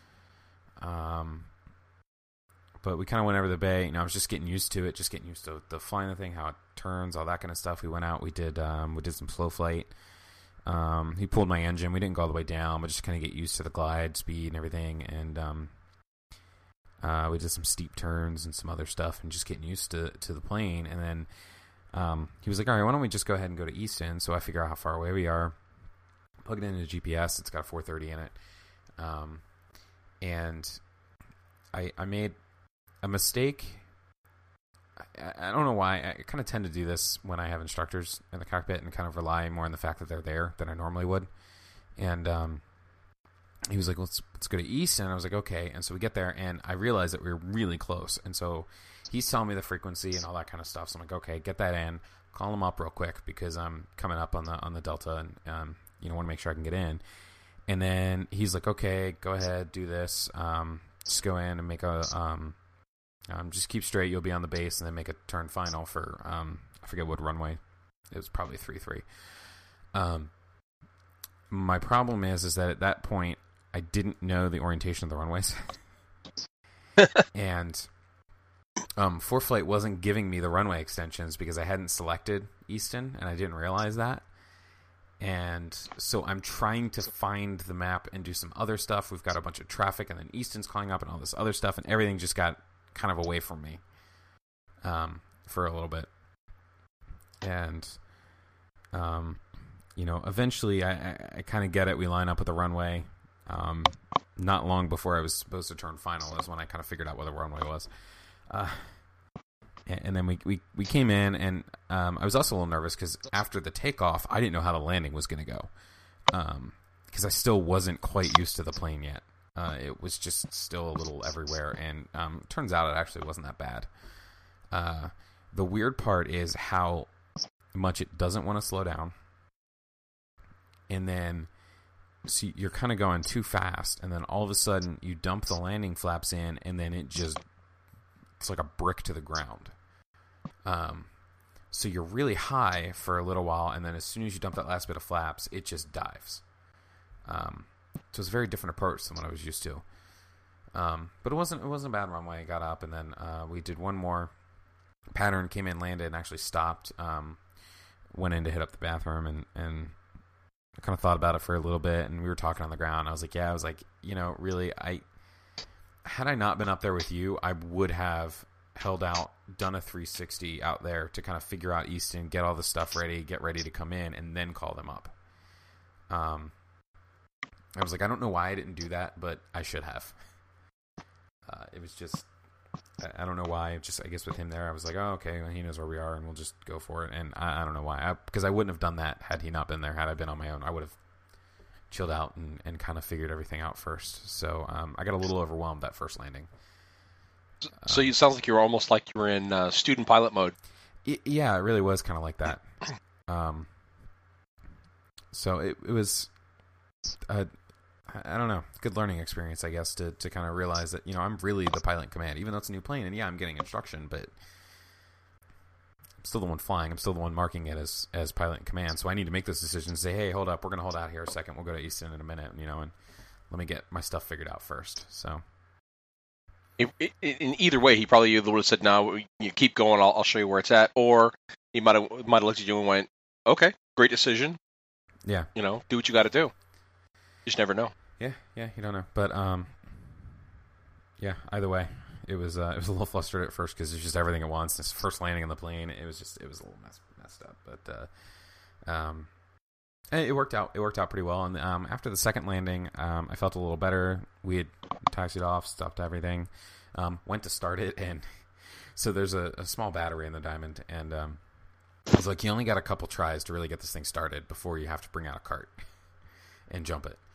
Speaker 5: But we kind of went over the bay. I was just getting used to it, just getting used to the flying the thing, how it turns, all that kind of stuff. We went out, we did some slow flight. He pulled my engine. We didn't go all the way down, but just kind of get used to the glide speed and everything. And we did some steep turns and some other stuff, and just getting used to the plane. And then he was like, "All right, why don't we just go ahead and go to Easton?" So I figure out how far away we are. Plug it into GPS. It's got a 430 in it. And I made a mistake. I don't know why. I kind of tend to do this when I have instructors in the cockpit and kind of rely more on the fact that they're there than I normally would. And he was like, let's go to East. And I was like, okay. And so we get there, and I realized that we were really close. And so he's telling me the frequency and all that kind of stuff. So I'm like, okay, get that in. Call him up real quick because I'm coming up on the Delta and want to make sure I can get in. And then he's like, okay, go ahead, do this. Just go in and make a just keep straight. You'll be on the base, and then make a turn final for I forget what runway. It was probably 3-3. My problem is that at that point I didn't know the orientation of the runways, and ForeFlight wasn't giving me the runway extensions because I hadn't selected Easton, and I didn't realize that. And so I'm trying to find the map and do some other stuff. We've got a bunch of traffic, and then Easton's calling up and all this other stuff, and everything just got kind of away from me for a little bit. And, eventually I kind of get it. We line up with the runway. Not long before I was supposed to turn final is when I kind of figured out where the runway was. And then we came in, and I was also a little nervous because after the takeoff, I didn't know how the landing was going to go because I still wasn't quite used to the plane yet. It was just still a little everywhere, and turns out it actually wasn't that bad. The weird part is how much it doesn't want to slow down, and then see you're kind of going too fast, and then all of a sudden you dump the landing flaps in, and then it's like a brick to the ground. So you're really high for a little while, and then as soon as you dump that last bit of flaps, it just dives. So it's a very different approach than what I was used to. But it wasn't a bad runway. I got up, and then we did one more pattern, came in, landed, and actually stopped. Went in to hit up the bathroom, and I kind of thought about it for a little bit, and we were talking on the ground. I was like, really, had I not been up there with you, I would have held out, done a 360 out there to kind of figure out Easton, get all the stuff ready, get ready to come in, and then call them up. I was like, I don't know why I didn't do that, but I should have. It was just, I don't know why. I guess with him there, I was like, oh, okay, well, he knows where we are, and we'll just go for it. And I don't know why, because I wouldn't have done that had he not been there. Had I been on my own, I would have chilled out and kind of figured everything out first. So I got a little overwhelmed that first landing.
Speaker 6: So it sounds like you're almost like you were in student pilot mode.
Speaker 5: Yeah, it really was kind of like that. So it was, I don't know, good learning experience, I guess, to kind of realize that, I'm really the pilot in command, even though it's a new plane, and yeah, I'm getting instruction, but I'm still the one flying. I'm still the one marking it as pilot in command. So I need to make those decisions, say, hey, hold up, we're going to hold out here a second. We'll go to Easton in a minute, and let me get my stuff figured out first. So.
Speaker 6: In either way, he probably would have said, "No, you keep going. I'll show you where it's at." Or he might have looked at you and went, "Okay, great decision.
Speaker 5: Yeah,
Speaker 6: do what you got to do." You just never know.
Speaker 5: Yeah, you don't know. But yeah. Either way, it was a little flustered at first because it's just everything at once. This first landing on the plane, it was a little messed up. But it worked out. It worked out pretty well. And after the second landing, I felt a little better. We had taxied off, stopped everything, went to start it, and so there's a small battery in the Diamond, and I was like, you only got a couple tries to really get this thing started before you have to bring out a cart and jump it.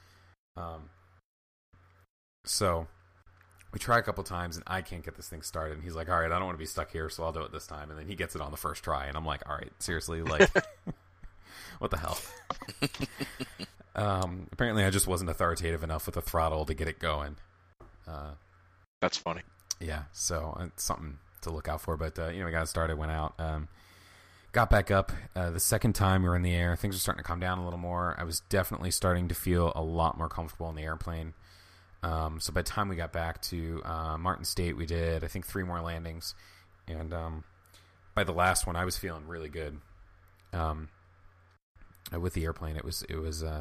Speaker 5: So we try a couple times, and I can't get this thing started, and he's like, all right, I don't want to be stuck here, so I'll do it this time. And then he gets it on the first try, and I'm like, all right, seriously, like, what the hell? Apparently I just wasn't authoritative enough with the throttle to get it going.
Speaker 6: That's funny.
Speaker 5: Yeah, so it's something to look out for. But we got it started, went out, got back up. The second time we were in the air, things were starting to calm down a little more. I was definitely starting to feel a lot more comfortable in the airplane. So by the time we got back to Martin State, we did, I think, 3 more landings. And by the last one, I was feeling really good. With the airplane, it was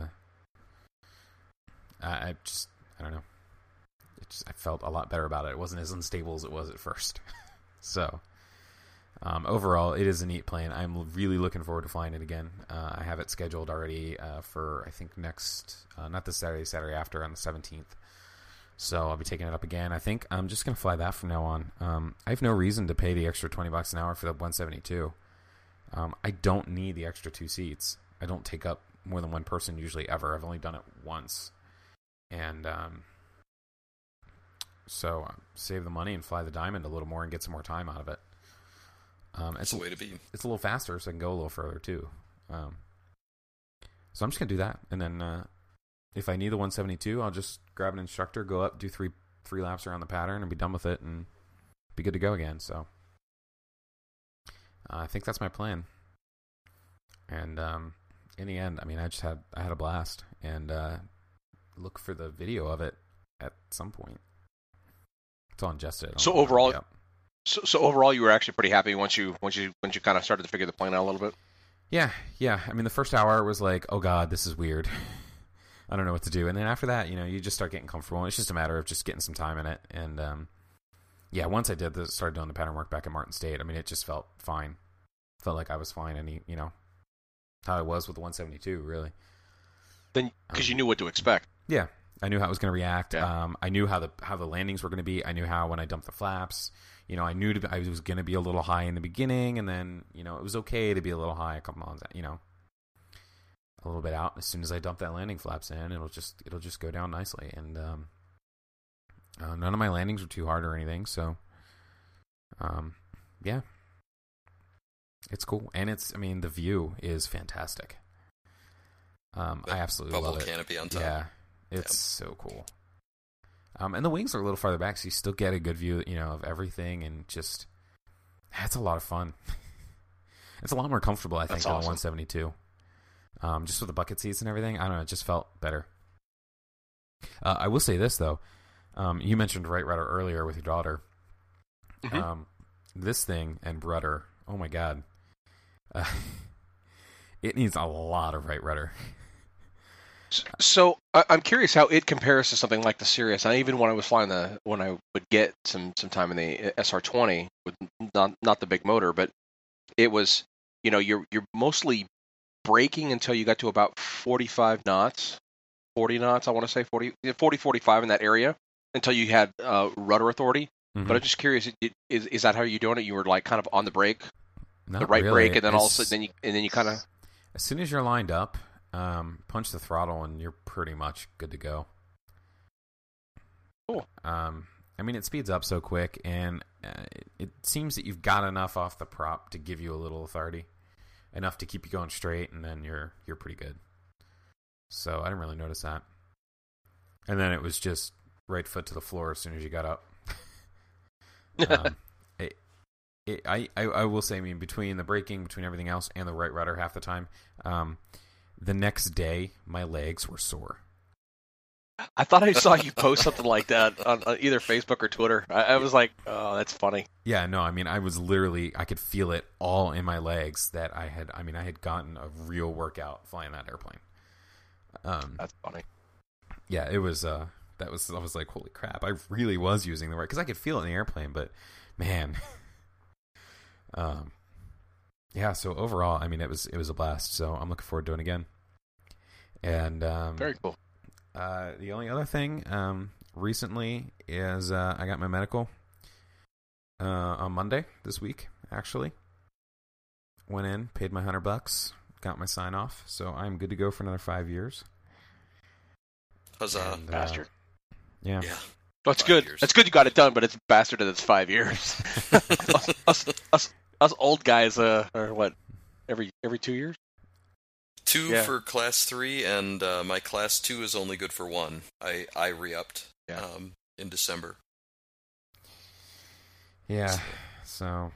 Speaker 5: I don't know. I felt a lot better about it. It wasn't as unstable as it was at first. So, Overall, it is a neat plane. I'm really looking forward to flying it again. I have it scheduled already for, I think, not this Saturday, Saturday after on the 17th. So I'll be taking it up again. I think I'm just going to fly that from now on. I have no reason to pay the extra $20 an hour for the 172. I don't need the extra 2 seats. I don't take up more than one person usually ever. I've only done it once. And so save the money and fly the Diamond a little more and get some more time out of it. It's
Speaker 7: the way to be.
Speaker 5: It's a little faster, so I can go a little further too. So I'm just gonna do that, and then if I need the 172, I'll just grab an instructor, go up, do three laps around the pattern, and be done with it, and be good to go again. So I think that's my plan. And in the end, I mean, I had a blast, and look for the video of it at some point. It's on Justit.
Speaker 6: So overall. So overall, you were actually pretty happy once you kind of started to figure the plane out a little bit.
Speaker 5: Yeah. I mean, the first hour was like, oh god, this is weird. I don't know what to do. And then after that, you just start getting comfortable. It's just a matter of just getting some time in it. And once I started doing the pattern work back at Martin State, I mean, it just felt fine. Felt like I was flying any, how I was with the 172, really.
Speaker 6: Then because you knew what to expect.
Speaker 5: Yeah, I knew how it was going to react.
Speaker 6: Yeah.
Speaker 5: I knew how the landings were going to be. I knew how when I dumped the flaps. I knew I was going to be a little high in the beginning, and then, it was okay to be a little high a couple months, a little bit out. As soon as I dump that landing flaps in, it'll just go down nicely. And none of my landings were too hard or anything, so yeah, it's cool. And the view is fantastic. I absolutely love it.
Speaker 7: Bubble canopy on top.
Speaker 5: Yeah, it's so cool. And the wings are a little farther back, so you still get a good view, of everything, and just it's a lot of fun. It's a lot more comfortable, I think, than the 172. Just with the bucket seats and everything, I don't know, it just felt better. I will say this though, you mentioned right rudder earlier with your daughter.
Speaker 6: Mm-hmm.
Speaker 5: This thing and rudder, oh my god, it needs a lot of right rudder.
Speaker 6: So I'm curious how it compares to something like the Sirius. And even when I was flying when I would get some time in the SR20 with not the big motor, but it was, you're mostly braking until you got to about 45 knots, 40 knots. I want to say 40, 45 in that area until you had rudder authority.
Speaker 5: Mm-hmm.
Speaker 6: But I'm just curious, is that how you're doing it? You were like kind of on the brake,
Speaker 5: Not
Speaker 6: the right
Speaker 5: really.
Speaker 6: brake, and then all of a sudden, then you kind of.
Speaker 5: As soon as you're lined up, punch the throttle and you're pretty much good to go.
Speaker 6: Cool.
Speaker 5: I mean, it speeds up so quick, and it seems that you've got enough off the prop to give you a little authority, enough to keep you going straight, and then you're pretty good. So I didn't really notice that. And then it was just right foot to the floor as soon as you got up. I will say, I mean, between the braking, between everything else, and the right rudder half the time, the next day, my legs were sore.
Speaker 6: I thought I saw you post something like that on either Facebook or Twitter. I was like, oh, that's funny.
Speaker 5: Yeah, no, I mean, I was literally, I could feel it all in my legs that I had gotten a real workout flying that airplane.
Speaker 6: That's funny.
Speaker 5: Yeah, it was, I was like, holy crap, I really was using the right, because I could feel it in the airplane, but man, yeah, so overall, I mean, it was a blast, so I'm looking forward to doing it again. And,
Speaker 6: very cool.
Speaker 5: The only other thing recently is I got my medical on Monday this week, actually. Went in, paid my $100, got my sign off, so I'm good to go for another 5 years.
Speaker 7: Huzzah.
Speaker 5: And,
Speaker 6: Bastard.
Speaker 5: Yeah.
Speaker 6: That's good.
Speaker 7: Years.
Speaker 6: That's good you got it done, but it's bastard that it's 5 years. us old guys are what, every 2 years?
Speaker 7: 2
Speaker 6: Yeah.
Speaker 7: for class 3, and my class 2 is only good for 1. I re-upped in December.
Speaker 5: Yeah, so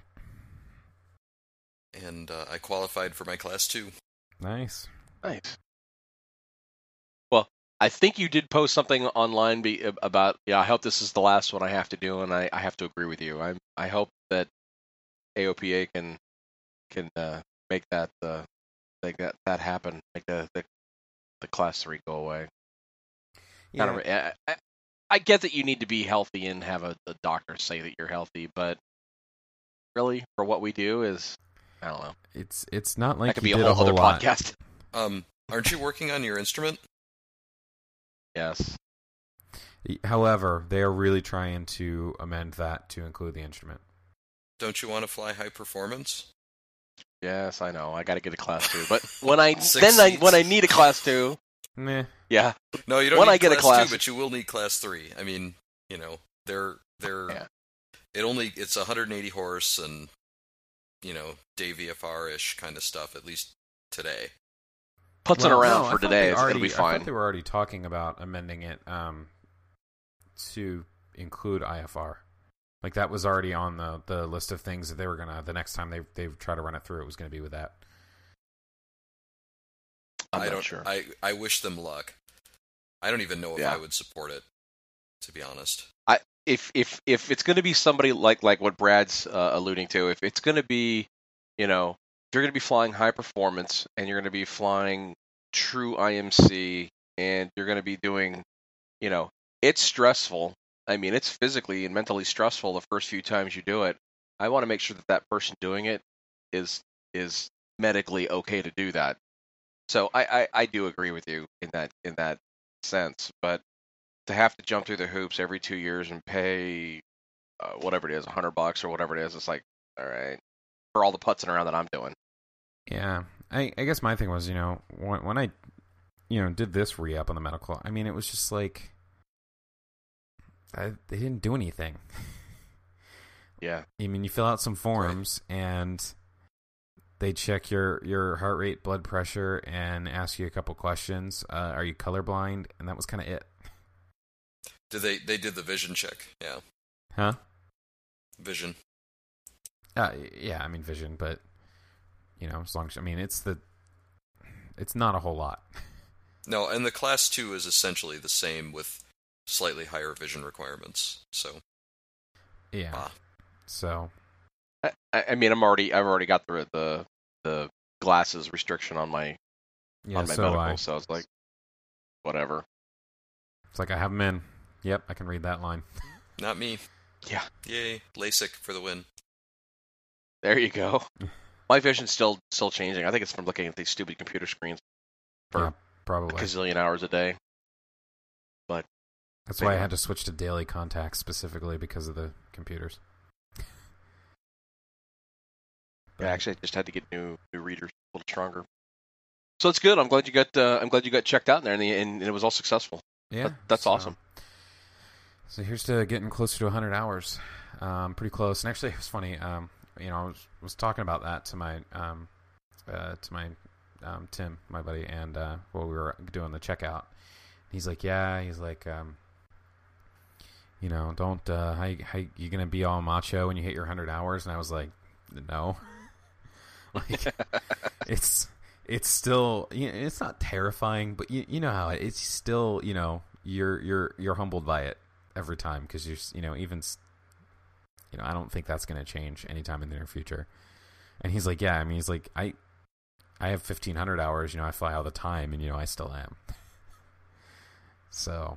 Speaker 7: And I qualified for my class 2.
Speaker 5: nice.
Speaker 6: Nice. Well, I think you did post something online about, I hope this is the last one I have to do, and I have to agree with you. I hope that AOPA can make that that happen, make the class 3 go away.
Speaker 5: Yeah.
Speaker 6: I get that you need to be healthy and have a doctor say that you're healthy, but really, for what we do is, I don't know.
Speaker 5: It's not like
Speaker 6: That could
Speaker 5: he
Speaker 6: be a
Speaker 5: did
Speaker 6: whole other
Speaker 5: lot.
Speaker 6: podcast.
Speaker 7: Aren't you working on your instrument?
Speaker 6: Yes.
Speaker 5: However, they are really trying to amend that to include the instrument.
Speaker 7: Don't you want to fly high performance?
Speaker 6: Yes, I know. I got to get a class 2. But when I
Speaker 7: Six
Speaker 6: when I
Speaker 7: seats.
Speaker 6: need a class 2,
Speaker 5: Meh.
Speaker 6: yeah.
Speaker 7: No, you don't
Speaker 6: When
Speaker 7: need
Speaker 6: I get a
Speaker 7: class
Speaker 6: class-
Speaker 7: 2, but you will need class 3. I mean, you know, they're
Speaker 6: Yeah.
Speaker 7: it's 180 horse and, you know, day VFR-ish kind of stuff, at least today.
Speaker 6: Puts it
Speaker 5: Well,
Speaker 6: around
Speaker 5: no, I
Speaker 6: for
Speaker 5: thought
Speaker 6: today.
Speaker 5: they
Speaker 6: It's going to
Speaker 5: already-
Speaker 6: be
Speaker 5: I
Speaker 6: fine.
Speaker 5: thought they were already talking about amending it to include IFR. Like that was already on the list of things that they were gonna. The next time they try to run it through, it was gonna be with that.
Speaker 6: I'm
Speaker 7: I
Speaker 6: not
Speaker 7: don't.
Speaker 6: sure.
Speaker 7: I wish them luck. I don't even know if
Speaker 6: Yeah.
Speaker 7: I would support it, to be honest.
Speaker 6: If it's going to be somebody like what Brad's alluding to, if it's going to be, you know, you're going to be flying high performance and you're going to be flying true IMC and you're going to be doing, you know, it's stressful. I mean, it's physically and mentally stressful the first few times you do it. I want to make sure that that person doing it is medically okay to do that. So I do agree with you in that sense, but to have to jump through the hoops every 2 years and pay whatever it is, $100 or whatever it is, it's like, all right, for all the putzing around that I'm doing.
Speaker 5: Yeah, I guess my thing was, you know, when I, you know, did this re-up on the medical, I mean, it was just like, they didn't do anything.
Speaker 6: Yeah.
Speaker 5: I mean, you fill out some forms and they check your heart rate, blood pressure, and ask you a couple questions. Are you colorblind? And that was kind of it.
Speaker 7: They did the vision check? Yeah,
Speaker 5: Huh?
Speaker 7: vision.
Speaker 5: Yeah, I mean vision, but you know, as long as it's not a whole lot.
Speaker 7: No, and the class 2 is essentially the same with slightly higher vision requirements. So
Speaker 5: Yeah. So
Speaker 6: I mean, I've already got the glasses restriction on my
Speaker 5: yeah,
Speaker 6: on my
Speaker 5: so
Speaker 6: medical, so it's like, whatever.
Speaker 5: it's like I have them in. Yep, I can read that line.
Speaker 7: not me.
Speaker 6: Yeah.
Speaker 7: Yay, LASIK for the win.
Speaker 6: There you go. My vision's still changing. I think it's from looking at these stupid computer screens for
Speaker 5: Yeah, probably.
Speaker 6: a gazillion hours a day. But
Speaker 5: That's why I had to switch to daily contacts specifically because of the computers.
Speaker 6: yeah, actually, I just had to get new readers, a little stronger. So it's good. I'm glad you got checked out in there, and it was all successful.
Speaker 5: Yeah,
Speaker 6: That's awesome.
Speaker 5: So here's to getting closer to 100 hours. Pretty close. And actually, it was funny. You know, I was talking about that to my Tim, my buddy, and while we were doing the checkout, he's like, yeah, he's like, you know, don't how you gonna be all macho when you hit your 100 hours? And I was like, no. Like, it's still, you know, it's not terrifying, but you know how it's still, you know, you're humbled by it every time because you're, you know, even, you know, I don't think that's going to change anytime in the near future. And he's like, yeah, I mean, he's like, I have 1,500 hours, you know, I fly all the time, and you know, I still am. So,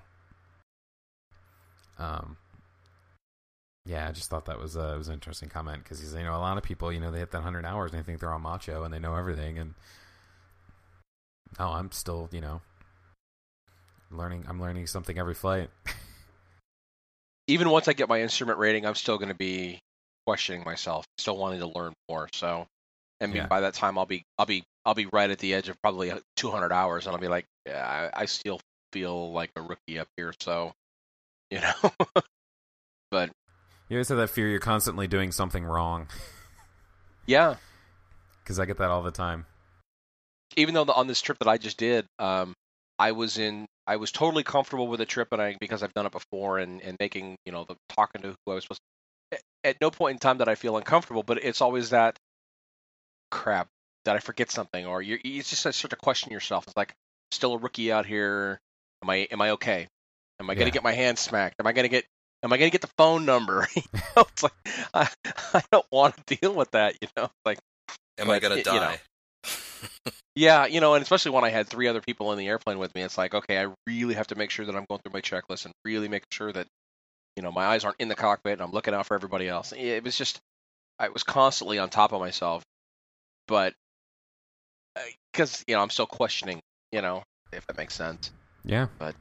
Speaker 5: yeah, I just thought that was it was an interesting comment because he's, you know, a lot of people, you know, they hit that 100 hours and they think they're all macho and they know everything, and no, I'm still, you know, I'm learning something every flight.
Speaker 6: Even once I get my instrument rating, I'm still going to be questioning myself, still wanting to learn more. So, I mean,
Speaker 5: Yeah.
Speaker 6: by that time, I'll be right at the edge of probably 200 hours, and I'll be like, yeah, I still feel like a rookie up here. So, you know, but
Speaker 5: You always have that fear you're constantly doing something wrong.
Speaker 6: yeah,
Speaker 5: Because I get that all the time.
Speaker 6: even though on this trip that I just did, I was totally comfortable with the trip, and because I've done it before, and making, you know, talking to who I was supposed to. At no point in time did I feel uncomfortable, but it's always that crap that I forget something, or you just start to question yourself. It's like, still a rookie out here. Am I okay? Am I gonna
Speaker 5: Yeah.
Speaker 6: get my hand smacked? Am I gonna get the phone number? You know, it's like I don't want to deal with that. You know, like,
Speaker 7: Am I
Speaker 6: but,
Speaker 7: gonna
Speaker 6: you know.
Speaker 7: die?
Speaker 6: Yeah, you know, and especially when I had 3 other people in the airplane with me, it's like, okay, I really have to make sure that I'm going through my checklist and really make sure that, you know, my eyes aren't in the cockpit and I'm looking out for everybody else. It was just, I was constantly on top of myself, but because I'm still questioning, if that makes sense.
Speaker 5: Yeah.
Speaker 6: But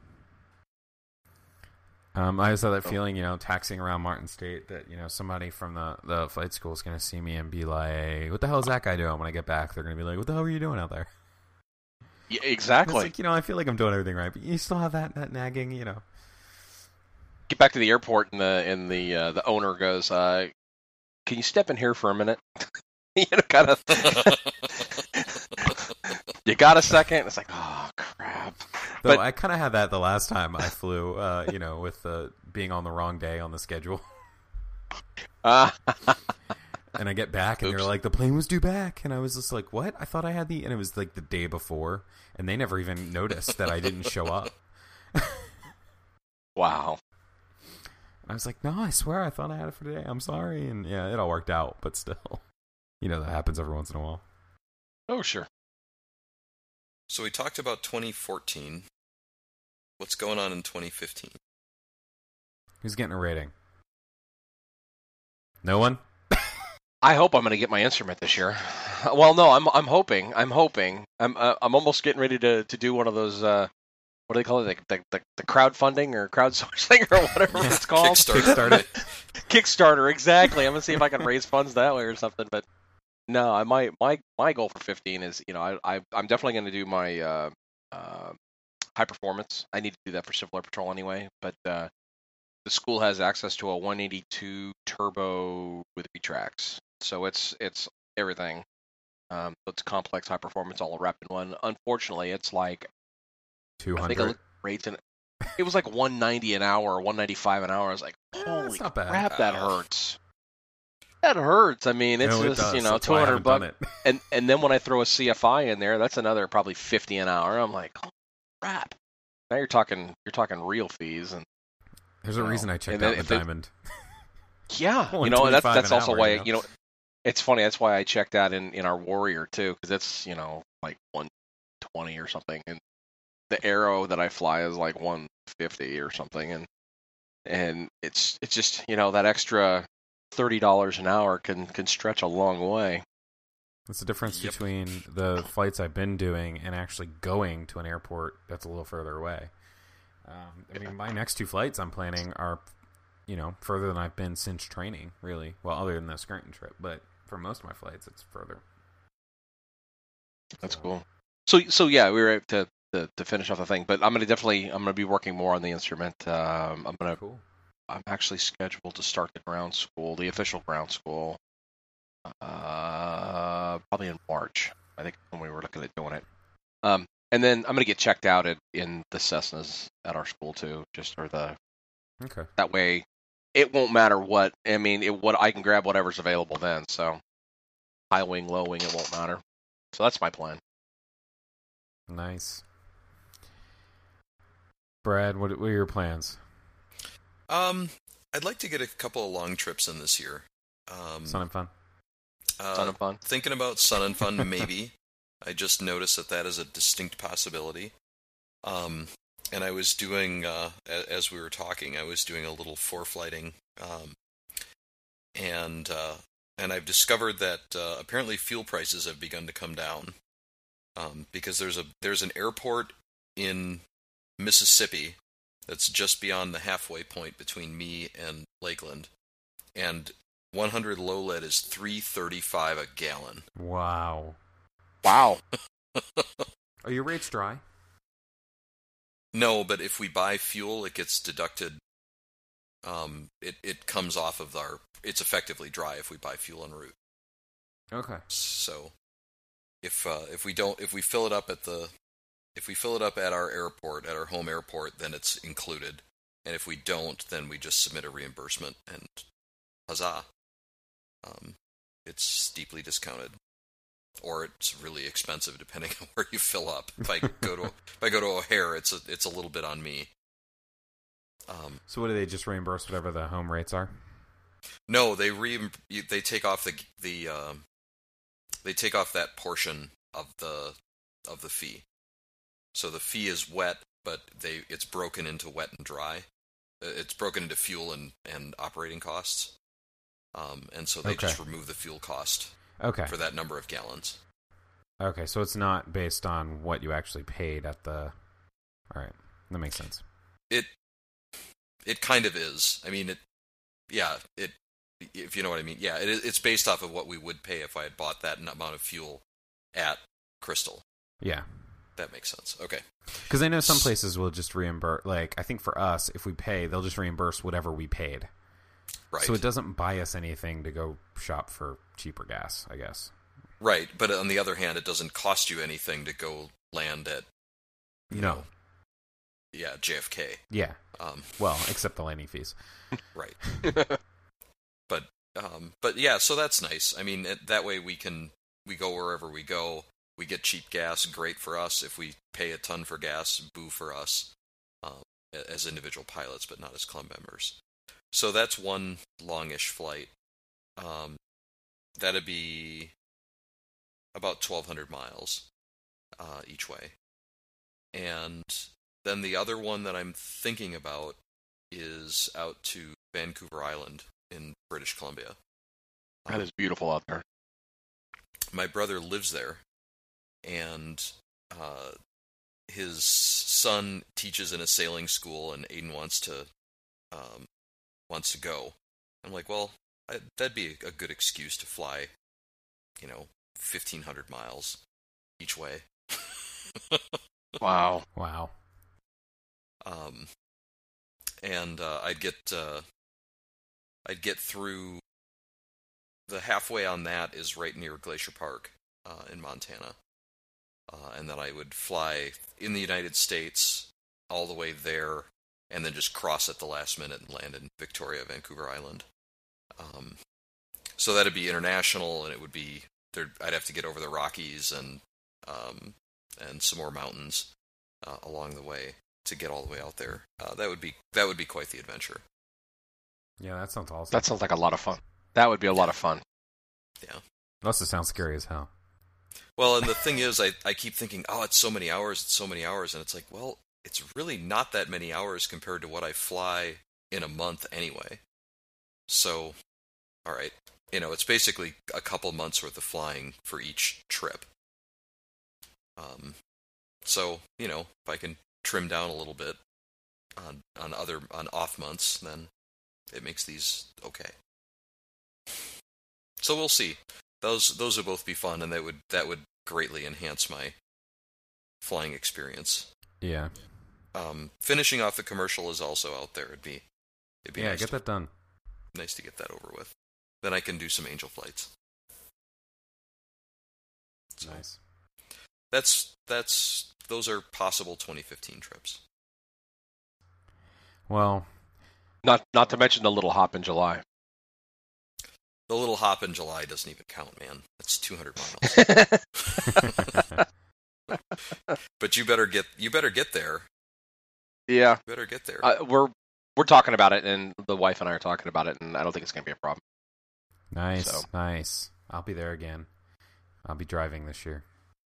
Speaker 5: I always had that feeling, taxiing around Martin State, that somebody from the flight school is going to see me and be like, "What the hell is that guy doing?" When I get back, they're going to be like, "What the hell are you doing out there?"
Speaker 6: Yeah, exactly.
Speaker 5: It's like, I feel like I'm doing everything right, but you still have that nagging,
Speaker 6: Get back to the airport, and the owner goes, "Can you step in here for a minute?" Kind of. You got a second? It's like, oh crap.
Speaker 5: Though I kind of had that the last time I flew, with being on the wrong day on the schedule. And I get back, and they're like, "The plane was due back," and I was just like, "What? I thought I had and it was like the day before, and they never even noticed that I didn't show up."
Speaker 6: Wow.
Speaker 5: And I was like, "No, I swear, I thought I had it for today. I'm sorry," and yeah, it all worked out, but still, that happens every once in a while.
Speaker 6: Oh, sure.
Speaker 7: So we talked about 2014. What's going on in 2015?
Speaker 5: Who's getting a rating? No one?
Speaker 6: I hope I'm going to get my instrument this year. Well, no, I'm hoping. I'm almost getting ready to do one of those. What do they call it? The crowdfunding or crowdsourcing or whatever it's called.
Speaker 5: Kickstarter.
Speaker 6: Kickstarter, exactly. I'm gonna see if I can raise funds that way or something. But no, my goal for 15 is, I'm definitely going to do my high performance. I need to do that for Civil Air Patrol anyway. But the school has access to a 182 turbo with V-Trax, so it's everything. It's complex high performance all wrapped in one. Unfortunately, it's like
Speaker 5: 200.
Speaker 6: I think I looked at rates and it was like 190 an hour or 195 an hour. I was like, holy
Speaker 5: not bad.
Speaker 6: crap, that hurts. That hurts. I mean, it's
Speaker 5: it
Speaker 6: just,
Speaker 5: does. That's why I haven't
Speaker 6: $200
Speaker 5: done it.
Speaker 6: and then when I throw a CFI in there, that's another probably 50 an hour. I'm like, oh crap. Now you're talking real fees, and
Speaker 5: there's a reason I checked out the Diamond.
Speaker 6: Yeah,
Speaker 5: Only
Speaker 6: that's
Speaker 5: $25
Speaker 6: also
Speaker 5: an
Speaker 6: why
Speaker 5: hour,
Speaker 6: it's funny. That's why I checked out in our Warrior too, because it's like 120 or something, and the Arrow that I fly is like 150 or something, and it's just that extra $30 an hour can stretch a long way.
Speaker 5: What's the difference between the flights I've been doing and actually going to an airport that's a little further away? I mean, my next 2 flights I'm planning are, further than I've been since training, really. Well, other than the Scranton trip, but for most of my flights, it's further.
Speaker 6: That's cool. So yeah, we were to finish off the thing, but I'm gonna be working more on the instrument.
Speaker 5: Cool.
Speaker 6: I'm actually scheduled to start the ground school, the official ground school, probably in March. I think when we were looking at doing it. And then I'm gonna get checked out in the Cessnas at our school too,
Speaker 5: Okay.
Speaker 6: That way, it won't matter what. I mean, I can grab whatever's available then. So, high wing, low wing, it won't matter. So that's my plan.
Speaker 5: Nice. Brad, what are your plans?
Speaker 7: I'd like to get a couple of long trips in this year.
Speaker 5: Sun and fun.
Speaker 6: Sun and fun.
Speaker 7: Thinking about sun and fun, maybe. I just noticed that is a distinct possibility. And I was doing, as we were talking, I was doing a little foreflighting, and I've discovered that apparently fuel prices have begun to come down, because there's an airport in Mississippi that's just beyond the halfway point between me and Lakeland, and 100 low lead is $3.35 a gallon.
Speaker 5: Wow. Are your rates dry?
Speaker 7: No, but if we buy fuel, it gets deducted. It comes off of it's effectively dry if we buy fuel en route.
Speaker 5: Okay.
Speaker 7: So, if we fill it up at our airport, at our home airport, then it's included. And if we don't, then we just submit a reimbursement, and huzzah! It's steeply discounted, or it's really expensive depending on where you fill up. If I go to O'Hare, it's a little bit on me.
Speaker 5: So what do they just reimburse whatever the home rates are?
Speaker 7: No, they take off they take off that portion of the fee. So the fee is wet, but it's broken into wet and dry. It's broken into fuel and operating costs. and so they
Speaker 5: Okay.
Speaker 7: just remove the fuel cost
Speaker 5: Okay.
Speaker 7: for that number of gallons.
Speaker 5: Okay, so it's not based on what you actually paid at the... All right, that makes sense.
Speaker 7: It kind of is. I mean, if you know what I mean. Yeah, it's based off of what we would pay if I had bought that amount of fuel at Crystal.
Speaker 5: Yeah.
Speaker 7: That makes sense. Okay.
Speaker 5: Because I know some places will just reimburse... Like, I think for us, if we pay, they'll just reimburse whatever we paid.
Speaker 7: Right.
Speaker 5: So it doesn't buy us anything to go shop for cheaper gas, I guess.
Speaker 7: Right, but on the other hand, it doesn't cost you anything to go land at,
Speaker 5: No.
Speaker 7: JFK.
Speaker 5: Yeah. Well, except the landing fees.
Speaker 7: Right. But yeah, so that's nice. I mean, that way we go wherever we go. We get cheap gas, great for us. If we pay a ton for gas, boo for us, as individual pilots, but not as club members. So that's one longish flight. That'd be about 1,200 miles each way. And then the other one that I'm thinking about is out to Vancouver Island in British Columbia.
Speaker 6: That is beautiful out there.
Speaker 7: My brother lives there, and his son teaches in a sailing school, and Aiden wants to go. I'm like, well, that'd be a good excuse to fly, 1,500 miles each way.
Speaker 6: Wow.
Speaker 5: Wow.
Speaker 7: And I'd get through. The halfway on that is right near Glacier Park in Montana, and then I would fly in the United States all the way there, and then just cross at the last minute and land in Victoria, Vancouver Island. So that'd be international, and it would be I'd have to get over the Rockies and some more mountains along the way to get all the way out there. That would be quite the adventure.
Speaker 5: Yeah, that sounds awesome.
Speaker 6: That sounds like a lot of fun. That would be a lot of fun.
Speaker 7: Yeah.
Speaker 5: Also sounds scary as hell.
Speaker 7: Well, and the thing is, I keep thinking, oh, it's so many hours, and it's like, well, it's really not that many hours compared to what I fly in a month anyway. So, all right, it's basically a couple months worth of flying for each trip. So, if I can trim down a little bit on off months, then it makes these okay. So we'll see. Those would both be fun, and that would greatly enhance my flying experience.
Speaker 5: Yeah.
Speaker 7: Finishing off the commercial is also out there. It'd be
Speaker 5: Yeah,
Speaker 7: nice
Speaker 5: get that done.
Speaker 7: Nice to get that over with. Then I can do some angel flights. So
Speaker 5: Nice.
Speaker 7: those are possible 2015 trips.
Speaker 5: Well,
Speaker 6: Not to mention the little hop in July.
Speaker 7: The little hop in July doesn't even count, man. That's 200 miles. But you better get there.
Speaker 6: Yeah.
Speaker 7: You better get there.
Speaker 6: We're talking about it, and the wife and I are talking about it, and I don't think it's going to be a problem.
Speaker 5: nice,
Speaker 6: So.
Speaker 5: nice. I'll be there again. I'll be driving this year.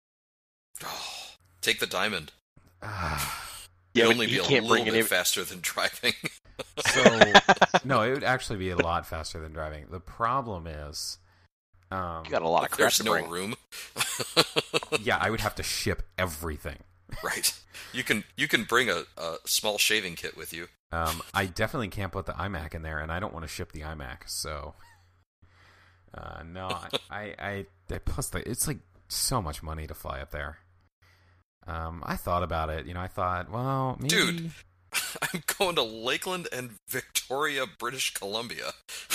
Speaker 7: Take the Diamond.
Speaker 6: Yeah,
Speaker 7: You'll
Speaker 6: but
Speaker 7: only be
Speaker 6: you
Speaker 7: a
Speaker 6: can't
Speaker 7: little
Speaker 6: bring
Speaker 7: bit
Speaker 6: any.
Speaker 7: faster than driving.
Speaker 5: So, no, it would actually be a lot faster than driving. The problem is,
Speaker 6: You got a lot of crap
Speaker 7: There's
Speaker 6: to
Speaker 7: no
Speaker 6: bring.
Speaker 7: room.
Speaker 5: yeah, I would have to ship everything.
Speaker 7: Right. You can bring a small shaving kit with you.
Speaker 5: I definitely can't put the iMac in there, and I don't want to ship the iMac. So, no, I plus it's like so much money to fly up there. I thought about it. I thought, well, maybe.
Speaker 7: Dude. I'm going to Lakeland and Victoria, British Columbia.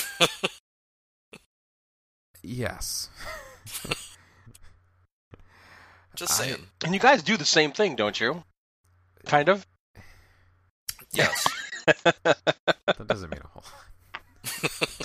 Speaker 5: Yes.
Speaker 7: Just saying.
Speaker 6: And you guys do the same thing, don't you? Kind of.
Speaker 7: Yes.
Speaker 5: That doesn't mean a whole lot.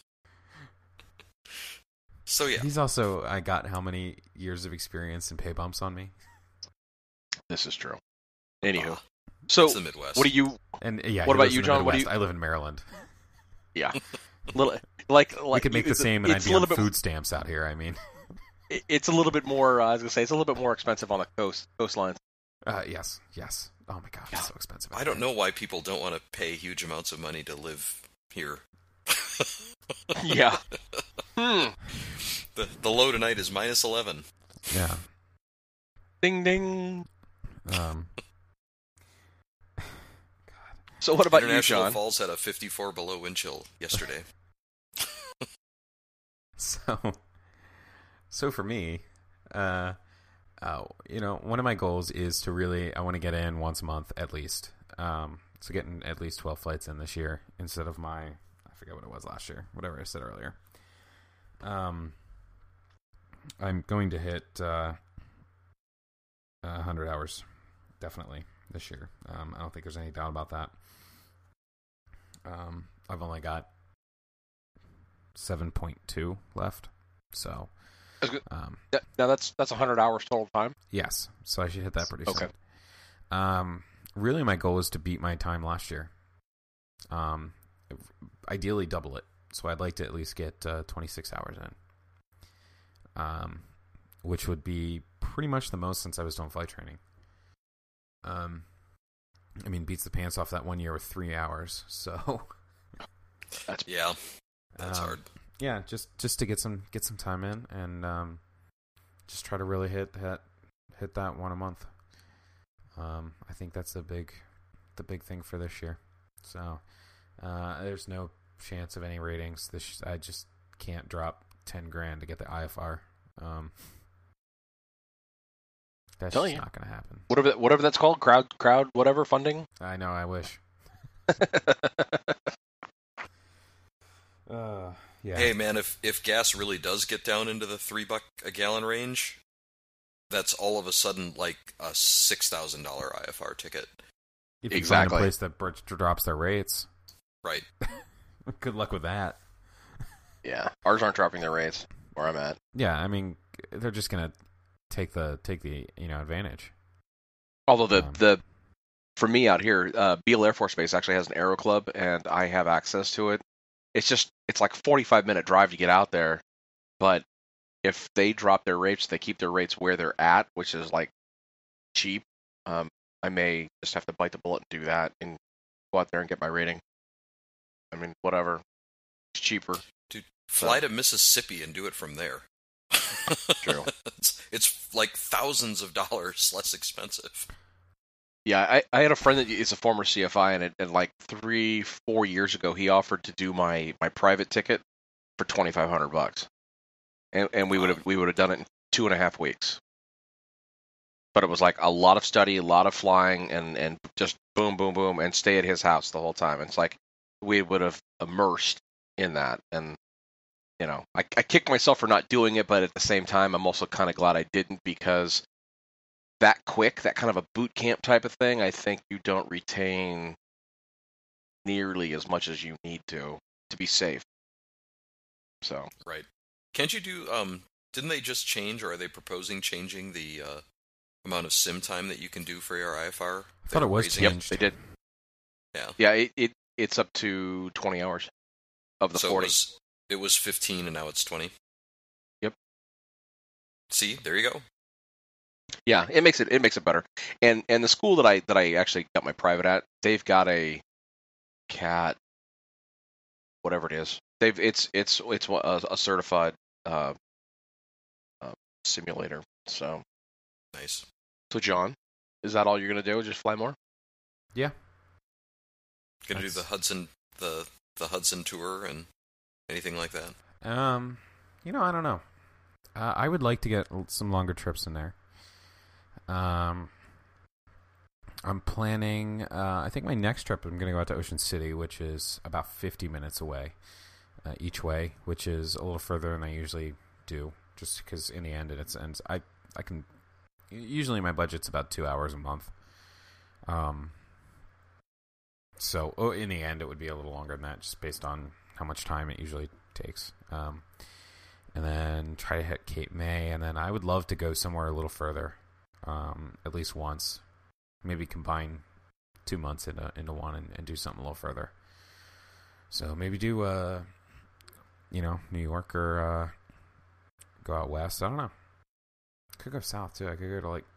Speaker 7: So yeah.
Speaker 5: He's also, I got how many years of experience and pay bumps on me?
Speaker 6: This is true. Anywho,
Speaker 7: It's
Speaker 6: so
Speaker 7: the Midwest.
Speaker 6: what do you?
Speaker 5: And yeah,
Speaker 6: What
Speaker 5: he
Speaker 6: about
Speaker 5: lives
Speaker 6: you,
Speaker 5: in the
Speaker 6: John? What do
Speaker 5: Midwest.
Speaker 6: you-
Speaker 5: I live in Maryland.
Speaker 6: Yeah, little like
Speaker 5: We could make the same, and I'd
Speaker 6: it's
Speaker 5: be
Speaker 6: a
Speaker 5: on
Speaker 6: little bit.
Speaker 5: food stamps out here. I mean,
Speaker 6: It's a little bit more. I was gonna say it's a little bit more expensive on the coastlines.
Speaker 5: yes. Oh my god, it's so expensive. out
Speaker 7: I don't
Speaker 5: there.
Speaker 7: know why people don't want to pay huge amounts of money to live here.
Speaker 6: Yeah.
Speaker 7: The low tonight is -11.
Speaker 5: Yeah.
Speaker 6: Ding ding.
Speaker 5: Um,
Speaker 6: So what about you,
Speaker 7: International
Speaker 6: Sean?
Speaker 7: Falls had a 54 below wind chill yesterday.
Speaker 5: so for me, one of my goals is to really, I want to get in once a month at least. So getting at least 12 flights in this year instead of I forget what it was last year, whatever I said earlier. I'm going to hit 100 hours definitely this year. I don't think there's any doubt about that. I've only got 7.2 left, so
Speaker 6: Now that's 100 hours total time.
Speaker 5: yes, so I should hit that pretty soon.
Speaker 6: Okay.
Speaker 5: Really, my goal is to beat my time last year. Ideally, double it. So I'd like to at least get 26 hours in, which would be pretty much the most since I was doing flight training. I mean, beats the pants off that 1 year with 3 hours. So
Speaker 7: Yeah, that's hard.
Speaker 5: yeah, just to get some time in and just try to really hit that one a month. I think that's the big thing for this year. So there's no chance of any ratings. I just can't drop $10,000 to get the IFR. That's
Speaker 6: Tell
Speaker 5: just
Speaker 6: you.
Speaker 5: not going to happen.
Speaker 6: Whatever that's called, crowd, whatever funding.
Speaker 5: I know. I wish. Yeah.
Speaker 7: Hey man, if gas really does get down into the $3 a gallon range, that's all of a sudden like a $6,000 IFR ticket.
Speaker 5: If you
Speaker 6: Exactly.
Speaker 5: find a place that drops their rates,
Speaker 7: Right.
Speaker 5: good luck with that.
Speaker 6: Yeah, ours aren't dropping their rates where I'm at.
Speaker 5: Yeah, I mean, they're just gonna take the advantage.
Speaker 6: Although the for me out here, Beale Air Force Base actually has an aero club, and I have access to it. It's like a 45-minute drive to get out there, but if they drop their rates, they keep their rates where they're at, which is like cheap. I may just have to bite the bullet and do that and go out there and get my rating. I mean, whatever. It's cheaper.
Speaker 7: Dude, fly to Mississippi and do it from there.
Speaker 6: True.
Speaker 7: It's like thousands of dollars less expensive.
Speaker 6: Yeah, I had a friend that is a former CFI, and like 3-4 years ago, he offered to do my private ticket for $2,500, and we would have done it in 2.5 weeks. But it was like a lot of study, a lot of flying, and just boom, boom, boom, and stay at his house the whole time. It's like we would have immersed in that, and I kicked myself for not doing it, but at the same time, I'm also kind of glad I didn't, because that quick, that kind of a boot camp type of thing, I think you don't retain nearly as much as you need to be safe. So
Speaker 7: Right. Can't you do, didn't they just change, or are they proposing changing the amount of sim time that you can do for your IFR?
Speaker 5: I thought it was
Speaker 7: Raising
Speaker 5: changed.
Speaker 6: they did.
Speaker 7: Yeah.
Speaker 6: Yeah, it's up to 20 hours of the
Speaker 7: So
Speaker 6: 40.
Speaker 7: it was 15 and now it's 20?
Speaker 6: Yep.
Speaker 7: See, there you go.
Speaker 6: Yeah, it makes it better. And the school that I actually got my private at, they've got a CAT, whatever it is. It's a certified simulator. So
Speaker 7: Nice.
Speaker 6: John, is that all you're gonna do? Just fly more?
Speaker 5: Yeah.
Speaker 7: Gonna do the
Speaker 5: That's-
Speaker 7: Hudson tour and anything like that?
Speaker 5: I don't know. I would like to get some longer trips in there. I'm planning. I think my next trip, I'm going to go out to Ocean City, which is about 50 minutes away each way, which is a little further than I usually do, just because in the end, I can. Usually, my budget's about 2 hours a month. So in the end, it would be a little longer than that, just based on how much time it usually takes. And then try to hit Cape May, and then I would love to go somewhere a little further, at least once. Maybe combine 2 months into one and do something a little further. So maybe do New York, or go out west. I don't know. Could go south too. I could go to like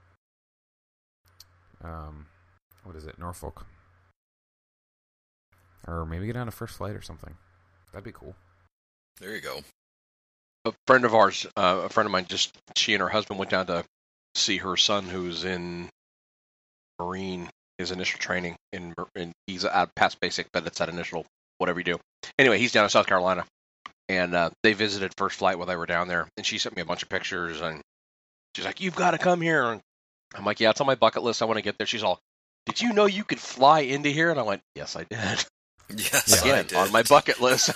Speaker 5: what is it, Norfolk, or maybe get on a first flight or something. That'd be cool.
Speaker 7: There you go.
Speaker 6: A friend of ours, a friend of mine, she and her husband went down to see her son, who's in Marine, his initial training he's at past basic, but it's that initial whatever you do. Anyway, he's down in South Carolina, and they visited First Flight while they were down there, and she sent me a bunch of pictures, and she's like, "You've got to come here." And I'm like, "Yeah, it's on my bucket list. I want to get there." She's all, "Did you know you could fly into here?" And I went, "Yes, I did."
Speaker 7: Yes,
Speaker 6: Again,
Speaker 7: I did.
Speaker 6: on my bucket list.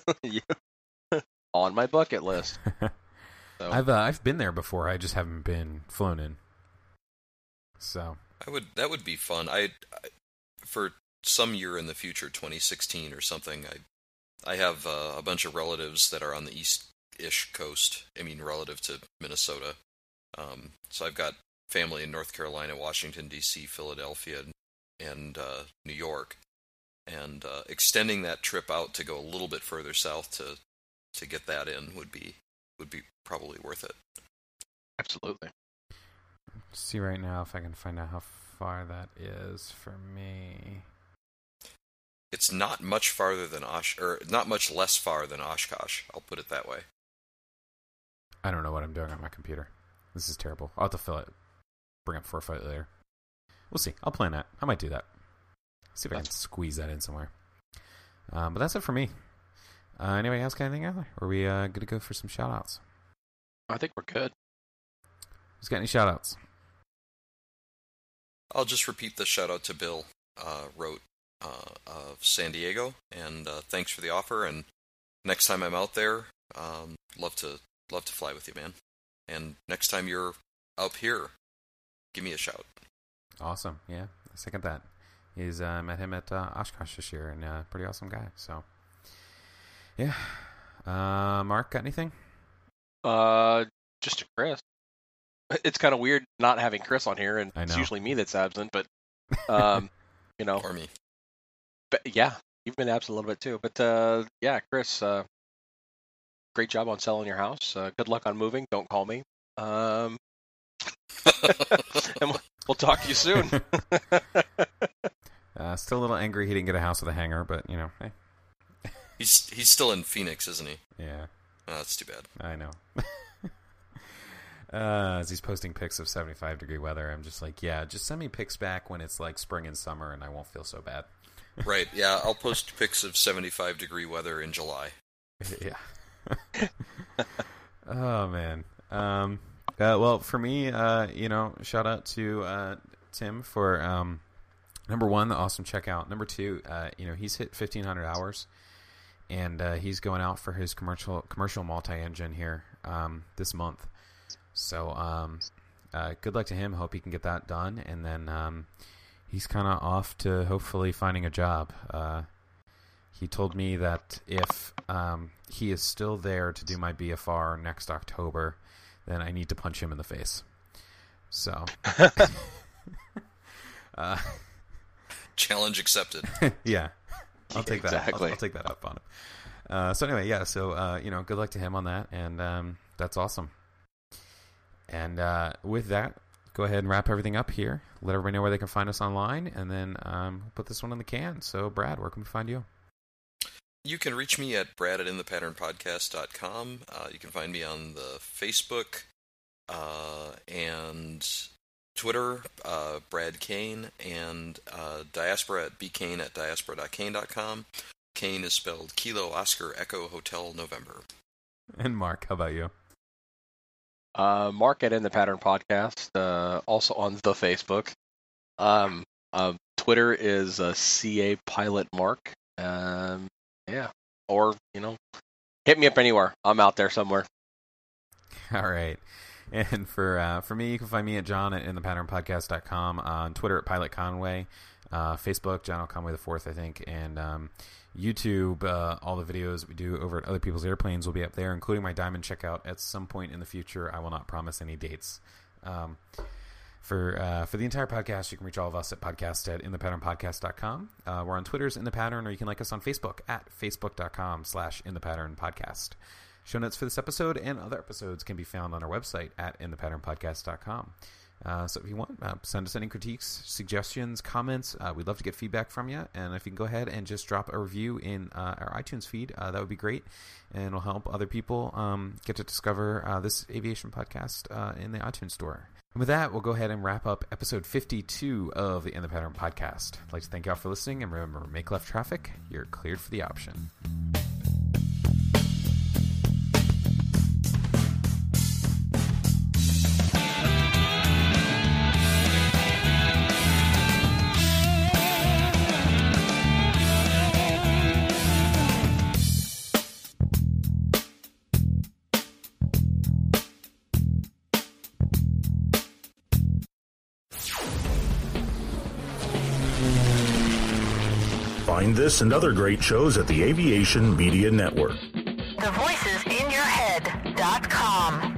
Speaker 6: On my bucket list. So.
Speaker 5: I've been there before. I just haven't been flown in. So
Speaker 7: That would be fun. I for some year in the future, 2016 or something. I have a bunch of relatives that are on the east-ish coast. I mean, relative to Minnesota. So I've got family in North Carolina, Washington D.C., Philadelphia, and New York. And extending that trip out to go a little bit further south to get that in would be probably worth it.
Speaker 6: Absolutely.
Speaker 5: Let's see right now if I can find out how far that is for me.
Speaker 7: It's not much farther than not much less far than Oshkosh. I'll put it that way.
Speaker 5: I don't know what I'm doing on my computer. This is terrible. I'll have to bring up 4-Fight later. We'll see. I'll plan that. I might do that. See if I can squeeze that in somewhere. But that's it for me. Anybody else got anything out there? Or are we good to go for some shout-outs?
Speaker 6: I think we're good.
Speaker 5: Who's got any shout-outs?
Speaker 7: I'll just repeat the shout-out to Bill. Wrote of San Diego, and thanks for the offer. And next time I'm out there, love to fly with you, man. And next time you're up here, give me a shout.
Speaker 5: Awesome. Yeah, I second that. Met him at Oshkosh this year, and pretty awesome guy. So, yeah. Mark, got anything?
Speaker 6: Just to Chris. It's kind of weird not having Chris on here, and it's usually me that's absent. But you know,
Speaker 7: or me.
Speaker 6: But yeah, you've been absent a little bit too. But yeah, Chris, great job on selling your house. Good luck on moving. Don't call me. And we'll talk to you soon.
Speaker 5: Still a little angry he didn't get a house with a hangar, but you know, hey.
Speaker 7: He's still in Phoenix, isn't he?
Speaker 5: Yeah.
Speaker 7: Oh, that's too bad.
Speaker 5: I know. As he's posting pics of 75-degree weather, I'm just like, yeah, just send me pics back when it's like spring and summer, and I won't feel so bad.
Speaker 7: Right, yeah, I'll post pics of 75-degree weather in July.
Speaker 5: Yeah. Oh, man. Well, for me, shout out to Tim for, number one, the awesome checkout. Number two, he's hit 1,500 hours, and he's going out for his commercial multi-engine here this month. So good luck to him. Hope he can get that done. And then he's kind of off to hopefully finding a job. He told me that if he is still there to do my BFR next October, then I need to punch him in the face. So
Speaker 7: challenge accepted.
Speaker 5: Yeah, I'll take that.
Speaker 6: Exactly.
Speaker 5: I'll take that up on him. So anyway, yeah. So good luck to him on that, and that's awesome. And with that, go ahead and wrap everything up here. Let everybody know where they can find us online, and then put this one in the can. So, Brad, where can we find you?
Speaker 7: You can reach me at brad@inthepatternpodcast.com. You can find me on the Facebook and Twitter, Brad Kane, and Diaspora at bkane@diaspora.kane.com. Kane is spelled Kilo Oscar Echo Hotel November.
Speaker 5: And Mark, how about you?
Speaker 6: Mark at In the Pattern Podcast, also on the Facebook. Twitter is CA Pilot Mark. Yeah, or hit me up anywhere. I'm out there somewhere.
Speaker 5: All right. And for me, you can find me at john@inthepatternpodcast.com, on Twitter at Pilot Conway, Facebook John L. Conway IV, I think, and YouTube. All the videos we do over at other people's airplanes will be up there, including my Diamond checkout at some point in the future. I will not promise any dates. For the entire podcast, you can reach all of us at podcast@inthepatternpodcast.com. We're on Twitter's In The Pattern, or you can like us on Facebook at facebook.com/inthepatternpodcast. Show notes for this episode and other episodes can be found on our website at inthepatternpodcast.com. So if you want, send us any critiques, suggestions, comments. We'd love to get feedback from you. And if you can go ahead and just drop a review in our iTunes feed, that would be great. And it'll help other people get to discover this aviation podcast in the iTunes store. And with that, we'll go ahead and wrap up episode 52 of the In the Pattern podcast. I'd like to thank you all for listening. And remember, make left traffic. You're cleared for the option.
Speaker 8: Find this and other great shows at the Aviation Media Network.
Speaker 9: TheVoicesInYourHead.com